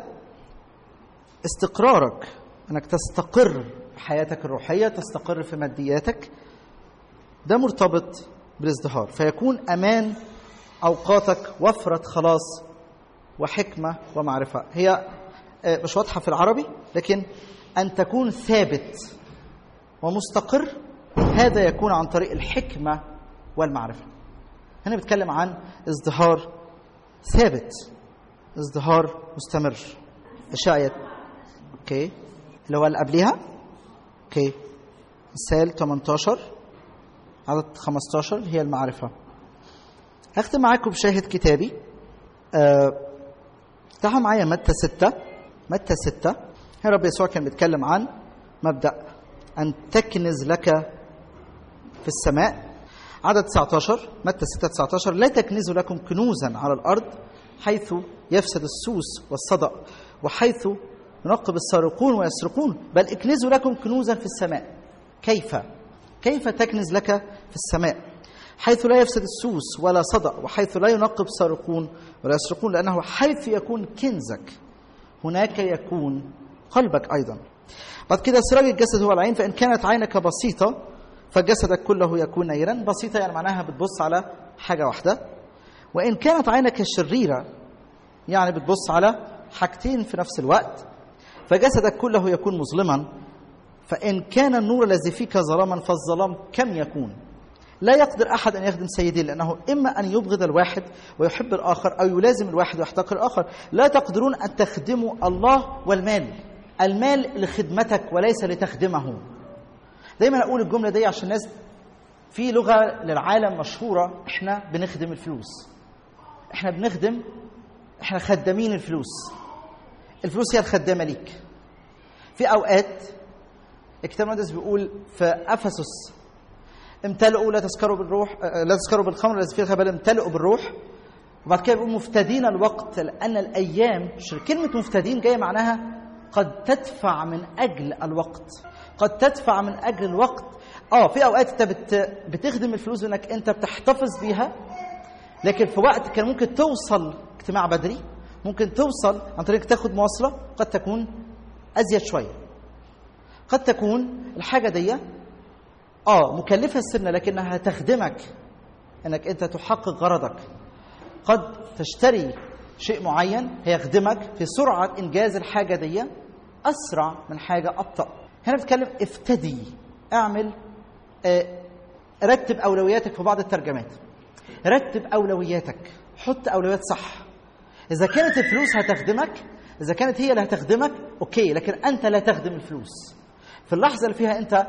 استقرارك انك تستقر في حياتك الروحيه، تستقر في مادياتك، ده مرتبط بالازدهار. فيكون امان اوقاتك، وفره خلاص وحكمه ومعرفه. هي مش واضحه في العربي، لكن ان تكون ثابت ومستقر، هذا يكون عن طريق الحكمه والمعرفه. هنا بيتكلم عن ازدهار ثابت، ازدهار مستمر. اشعياء اوكي اللي هو اللي قبليها. اوكي مثال 18 عدد 15 هي المعرفة. هختم معاكم بشاهد كتابي. افتحوا معايا متى 6. متى 6 هنا رب يسوع كان بيتكلم عن مبدأ أن تكنز لك في السماء. عدد 19 متى 6:19 لا تكنزوا لكم كنوزا على الأرض حيث يفسد السوس والصدأ وحيث ينقب السارقون ويسرقون، بل اكنزوا لكم كنوزا في السماء. كيف تكنز لك في السماء حيث لا يفسد السوس ولا صدأ وحيث لا ينقب السارقون ولا يسرقون، لأنه حيث يكون كنزك هناك يكون قلبك أيضا. بعد كده سراج الجسد هو العين، فإن كانت عينك بسيطة فجسدك كله يكون نيرا. بسيطة يعني معناها بتبص على حاجة واحدة. وإن كانت عينك شريرة يعني بتبص على حاجتين في نفس الوقت فجسدك كله يكون مظلما. فإن كان النور الذي فيك ظلاما فالظلام كم يكون؟ لا يقدر أحد أن يخدم سيدين، لأنه إما أن يبغض الواحد ويحب الآخر أو يلازم الواحد ويحتقر الآخر. لا تقدرون أن تخدموا الله والمال. المال لخدمتك وليس لتخدمه. دايما أقول الجملة دي عشان الناس في لغة للعالم مشهورة، إحنا بنخدم الفلوس، إحنا خدامين الفلوس. الفلوس هي الخدامة ليك. في أوقات الكتاب المقدس بيقول في أفسس امتلئوا لا تسكروا بالخمر الذي فيه الخبال، امتلئوا بالروح. وبعد كده بيقول مفتدين الوقت لأن الأيام. كلمة مفتدين جاية معناها قد تدفع من أجل الوقت، قد تدفع من أجل الوقت. في أوقات أنت بتخدم الفلوس إنك أنت بتحتفظ بيها، لكن في وقت كان ممكن توصل اجتماع بدري، ممكن توصل عن طريق تاخد مواصلة، قد تكون أزيد شوية، قد تكون الحاجة دي مكلفة السنة لكنها تخدمك انك انت تحقق غرضك. قد تشتري شيء معين هيخدمك في سرعة انجاز الحاجة دي اسرع من حاجة ابطأ. هنا بتكلم افتدي، اعمل رتب اولوياتك. في بعض الترجمات رتب اولوياتك، حط اولويات صح. اذا كانت الفلوس هتخدمك، اذا كانت هي اللي هتخدمك اوكي، لكن انت لا تخدم الفلوس. في اللحظة اللي فيها انت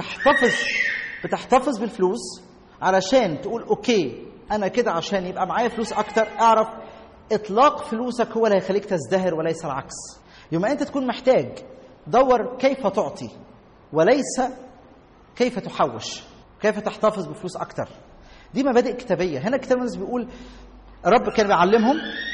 بتحتفظ بالفلوس علشان تقول اوكي انا كده عشان يبقى معايا فلوس اكتر، اعرف اطلاق فلوسك هو اللي هيخليك تزدهر وليس العكس. يوم انت تكون محتاج دور كيف تعطي وليس كيف تحوش، كيف تحتفظ بفلوس اكتر. دي مبادئ كتابية. هنا الكتاب المقدس بيقول الرب كان بيعلمهم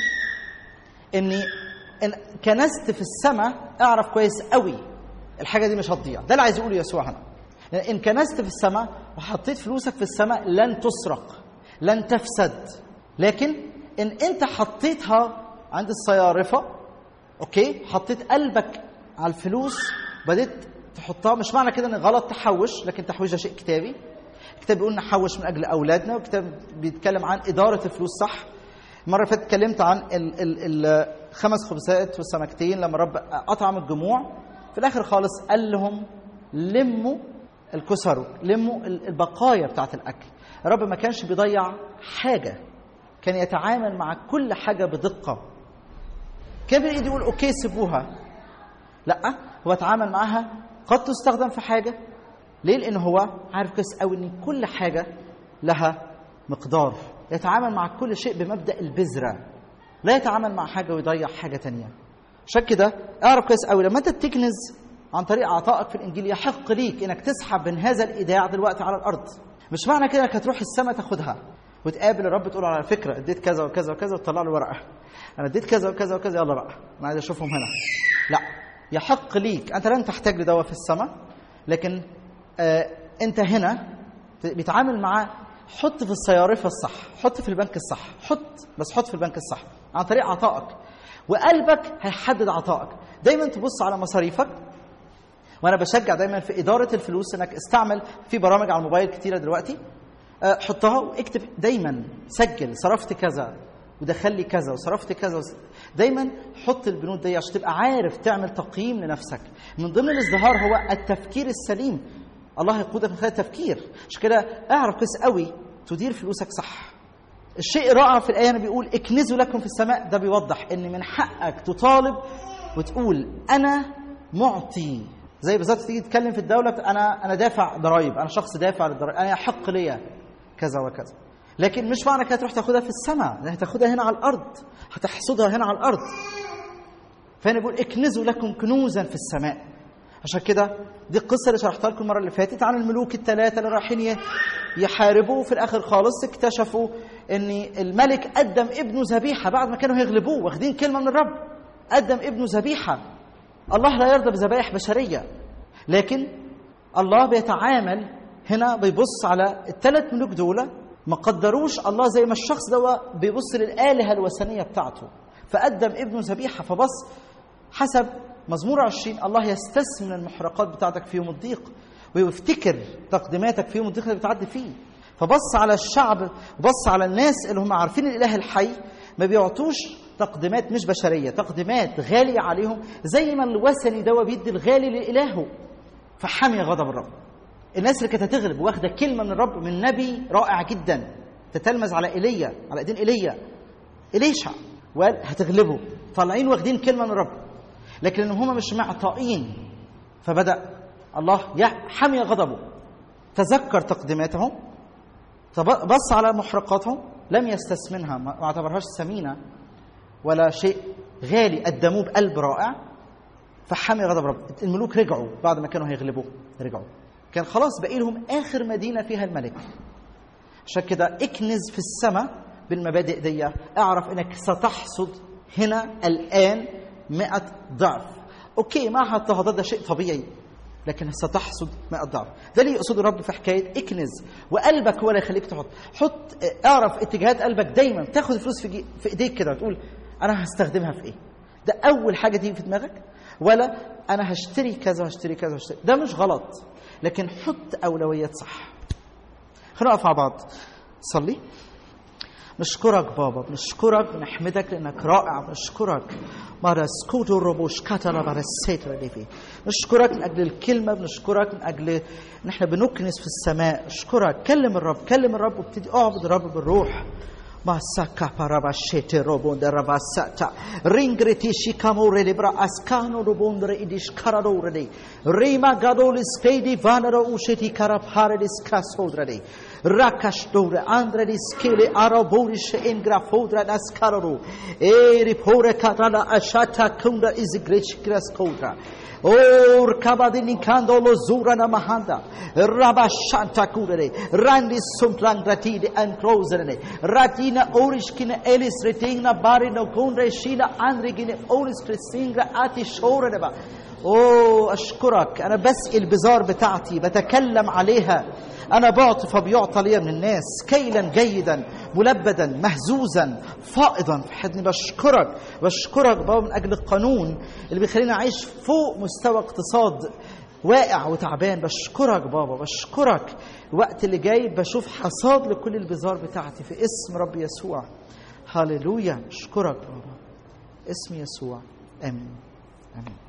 ان كنست في السماء اعرف كويس قوي الحاجة دي مش هتضيع. ده اللي عايز يقوله يسوع هنا. إن كنست في السماء وحطيت فلوسك في السماء لن تسرق، لن تفسد. لكن إن أنت حطيتها عند الصيارفة أوكي، حطيت قلبك على الفلوس بديت تحطها، مش معنى كده إن غلط تحوش، لكن تحويش ده شيء كتابي. الكتاب بيقول نحوش من أجل أولادنا، والكتاب بيتكلم عن إدارة الفلوس صح. المرة اللي فاتت اتكلمت عن الخمس خبزات والسمكتين لما رب أطعم الجموع. في الآخر خالص قال لهم لموا الكسر، لموا البقايا بتاعت الأكل. الرب ما كانش بيضيع حاجة، كان يتعامل مع كل حاجة بدقة. كان بيقدر يقول أوكي سيبوها، لا، هو يتعامل معها. قد تستخدم في حاجة، ليه؟ لأنه هو عارف كويس قوي إن كل حاجة لها مقدار. يتعامل مع كل شيء بمبدأ البذرة، لا يتعامل مع حاجة ويضيع حاجة تانية. عشان كده اعرف كويس قوي لما انت تكنز عن طريق عطائك في الانجيل يحق ليك انك تسحب من هذا الايداع دلوقتي على الارض. مش معنى كده انك هتروح السماء تاخدها وتقابل الرب تقول على فكره اديت كذا وكذا وكذا وتطلع له ورقه، انا اديت كذا وكذا وكذا، يلا بقى انا عايز اشوفهم هنا. لا، يحق ليك، انت لن تحتاج لدواء في السماء، لكن انت هنا بيتعامل معاه. حط في الصيارفه الصح، حط في البنك الصح، حط في البنك الصح عن طريق عطائك، وقلبك هيحدد عطائك. دايما تبص على مصاريفك. وانا بشجع دايما في اداره الفلوس انك استعمل في برامج على الموبايل كتيره دلوقتي، حطها واكتب دايما، سجل صرفت كذا ودخل لي كذا وصرفت كذا. دايما حط البنود دي عشان تبقى عارف تعمل تقييم لنفسك. من ضمن الازدهار هو التفكير السليم. الله يقودك من خلال التفكير. عشان كده اعرف كويس قوي تدير فلوسك صح. الشيء الرائع في الآية بيقول اكنزوا لكم في السماء. ده بيوضح ان من حقك تطالب وتقول انا معطي. زي بالظبط تيجي تتكلم في الدولة، انا دافع ضرائب، انا شخص دافع للضرائب، انا يحق ليا كذا وكذا. لكن مش معنى كده تروح تاخدها في السماء، ده هتاخدها هنا على الارض، هتحصدها هنا على الارض. فانا بقول اكنزوا لكم كنوزا في السماء. عشان كده دي القصه اللي شرحتها لكم المره اللي فاتت عن الملوك الثلاثه اللي رايحين يحاربوا، وفي الاخر خالص اكتشفوا ان الملك قدم ابنه ذبيحه بعد ما كانوا هيغلبوه، واخدين كلمه من الرب، قدم ابنه ذبيحه. الله لا يرضى بذبائح بشريه، لكن الله بيتعامل هنا، بيبص على الثلاث ملوك دول، ما قدروش الله زي ما الشخص ده بيبص للآلهة الوثنية بتاعته، فقدم ابنه ذبيحة. فبص حسب مزمور 20 الله يستثمن المحرقات بتاعتك في يوم الضيق، ويفتكر تقديماتك في يوم الضيق اللي بتعدي فيه. فبص على الشعب، وبص على الناس اللي هم عارفين الإله الحي، ما بيعطوش تقديمات مش بشرية، تقديمات غالية عليهم، زي ما الوثني ده بيدي الغالي لإلهه. فحمي غضب الرب. الناس اللي كانت هتغلب واخده كلمه من الرب، من نبي رائع جدا تتلمذ على ايليا، على ايدين إليشع، وقال هتغلبوا، طالعين واخدين كلمه من الرب، لكن ان هم مش معطائين، فبدا الله حمي غضبه، تذكر تقديماتهم، بص على محرقاتهم، لم يستثمنها، ما اعتبرهاش ثمينه ولا شيء غالي، قدموه بقلب رائع، فحمي غضب الرب. الملوك رجعوا بعد ما كانوا هيغلبوه، رجعوا، كان خلاص باقي لهم آخر مدينة فيها الملك. عشان كده اكنز في السماء بالمبادئ دي، اعرف انك ستحصد هنا الآن 100 ضعف. اوكي، مع اضطهادات ده شيء طبيعي، لكن ستحصد 100 ضعف. ده اللي يقصده الرب في حكاية اكنز. وقلبك هو اللي يخليك حط اعرف اتجاهات قلبك دايما. تاخد الفلوس في ايديك كده وتقول انا هستخدمها في ايه؟ ده اول حاجة تيجي في دماغك، ولا انا هشتري كذا وهشتري كذا وهشتري. ده مش غلط، لكن حط أولويات صح. خلينا نقف مع بعض صلي. نشكرك بابا، بنشكرك ونحمدك لأنك رائع. بنشكرك مارسكوتو روبوش كاترا بارسيتر ليفي. نشكرك من أجل الكلمة، بنشكرك من أجل إن إحنا بنكنس في السماء. نشكرك. كلم الرب، كلم الرب، وابتدي اعبد الرب بالروح. Masaka parabashete robonde rabasata ringreti shikamore libra askano robondre idish karadore rima gadolis fedi vanaro usheti karaparedis kasodre rakashdore andredis kele araborish ingrafodra naskaroro ripore katana ashata kunda izigrech kraskodra or kabadini kandolo zurana mahanda rabashanta kudere randi sumplang ratide and closere ratina orishkina elis retingna barino kundre shila andrigine oris kresingra ati shoreneba. أشكرك. أنا بسقي البزار بتاعتي، بتكلم عليها، أنا بعطي فبيعطى لي من الناس كيلا جيدا ملبدا مهزوزا فائضا في حضني. بشكرك بابا من أجل القانون اللي بيخليني أعيش فوق مستوى اقتصاد واقع وتعبان. بشكرك بابا، بشكرك. الوقت اللي جاي بشوف حصاد لكل البزار بتاعتي في اسم رب يسوع. هاليلويا. بشكرك بابا، اسم يسوع. آمين آمين.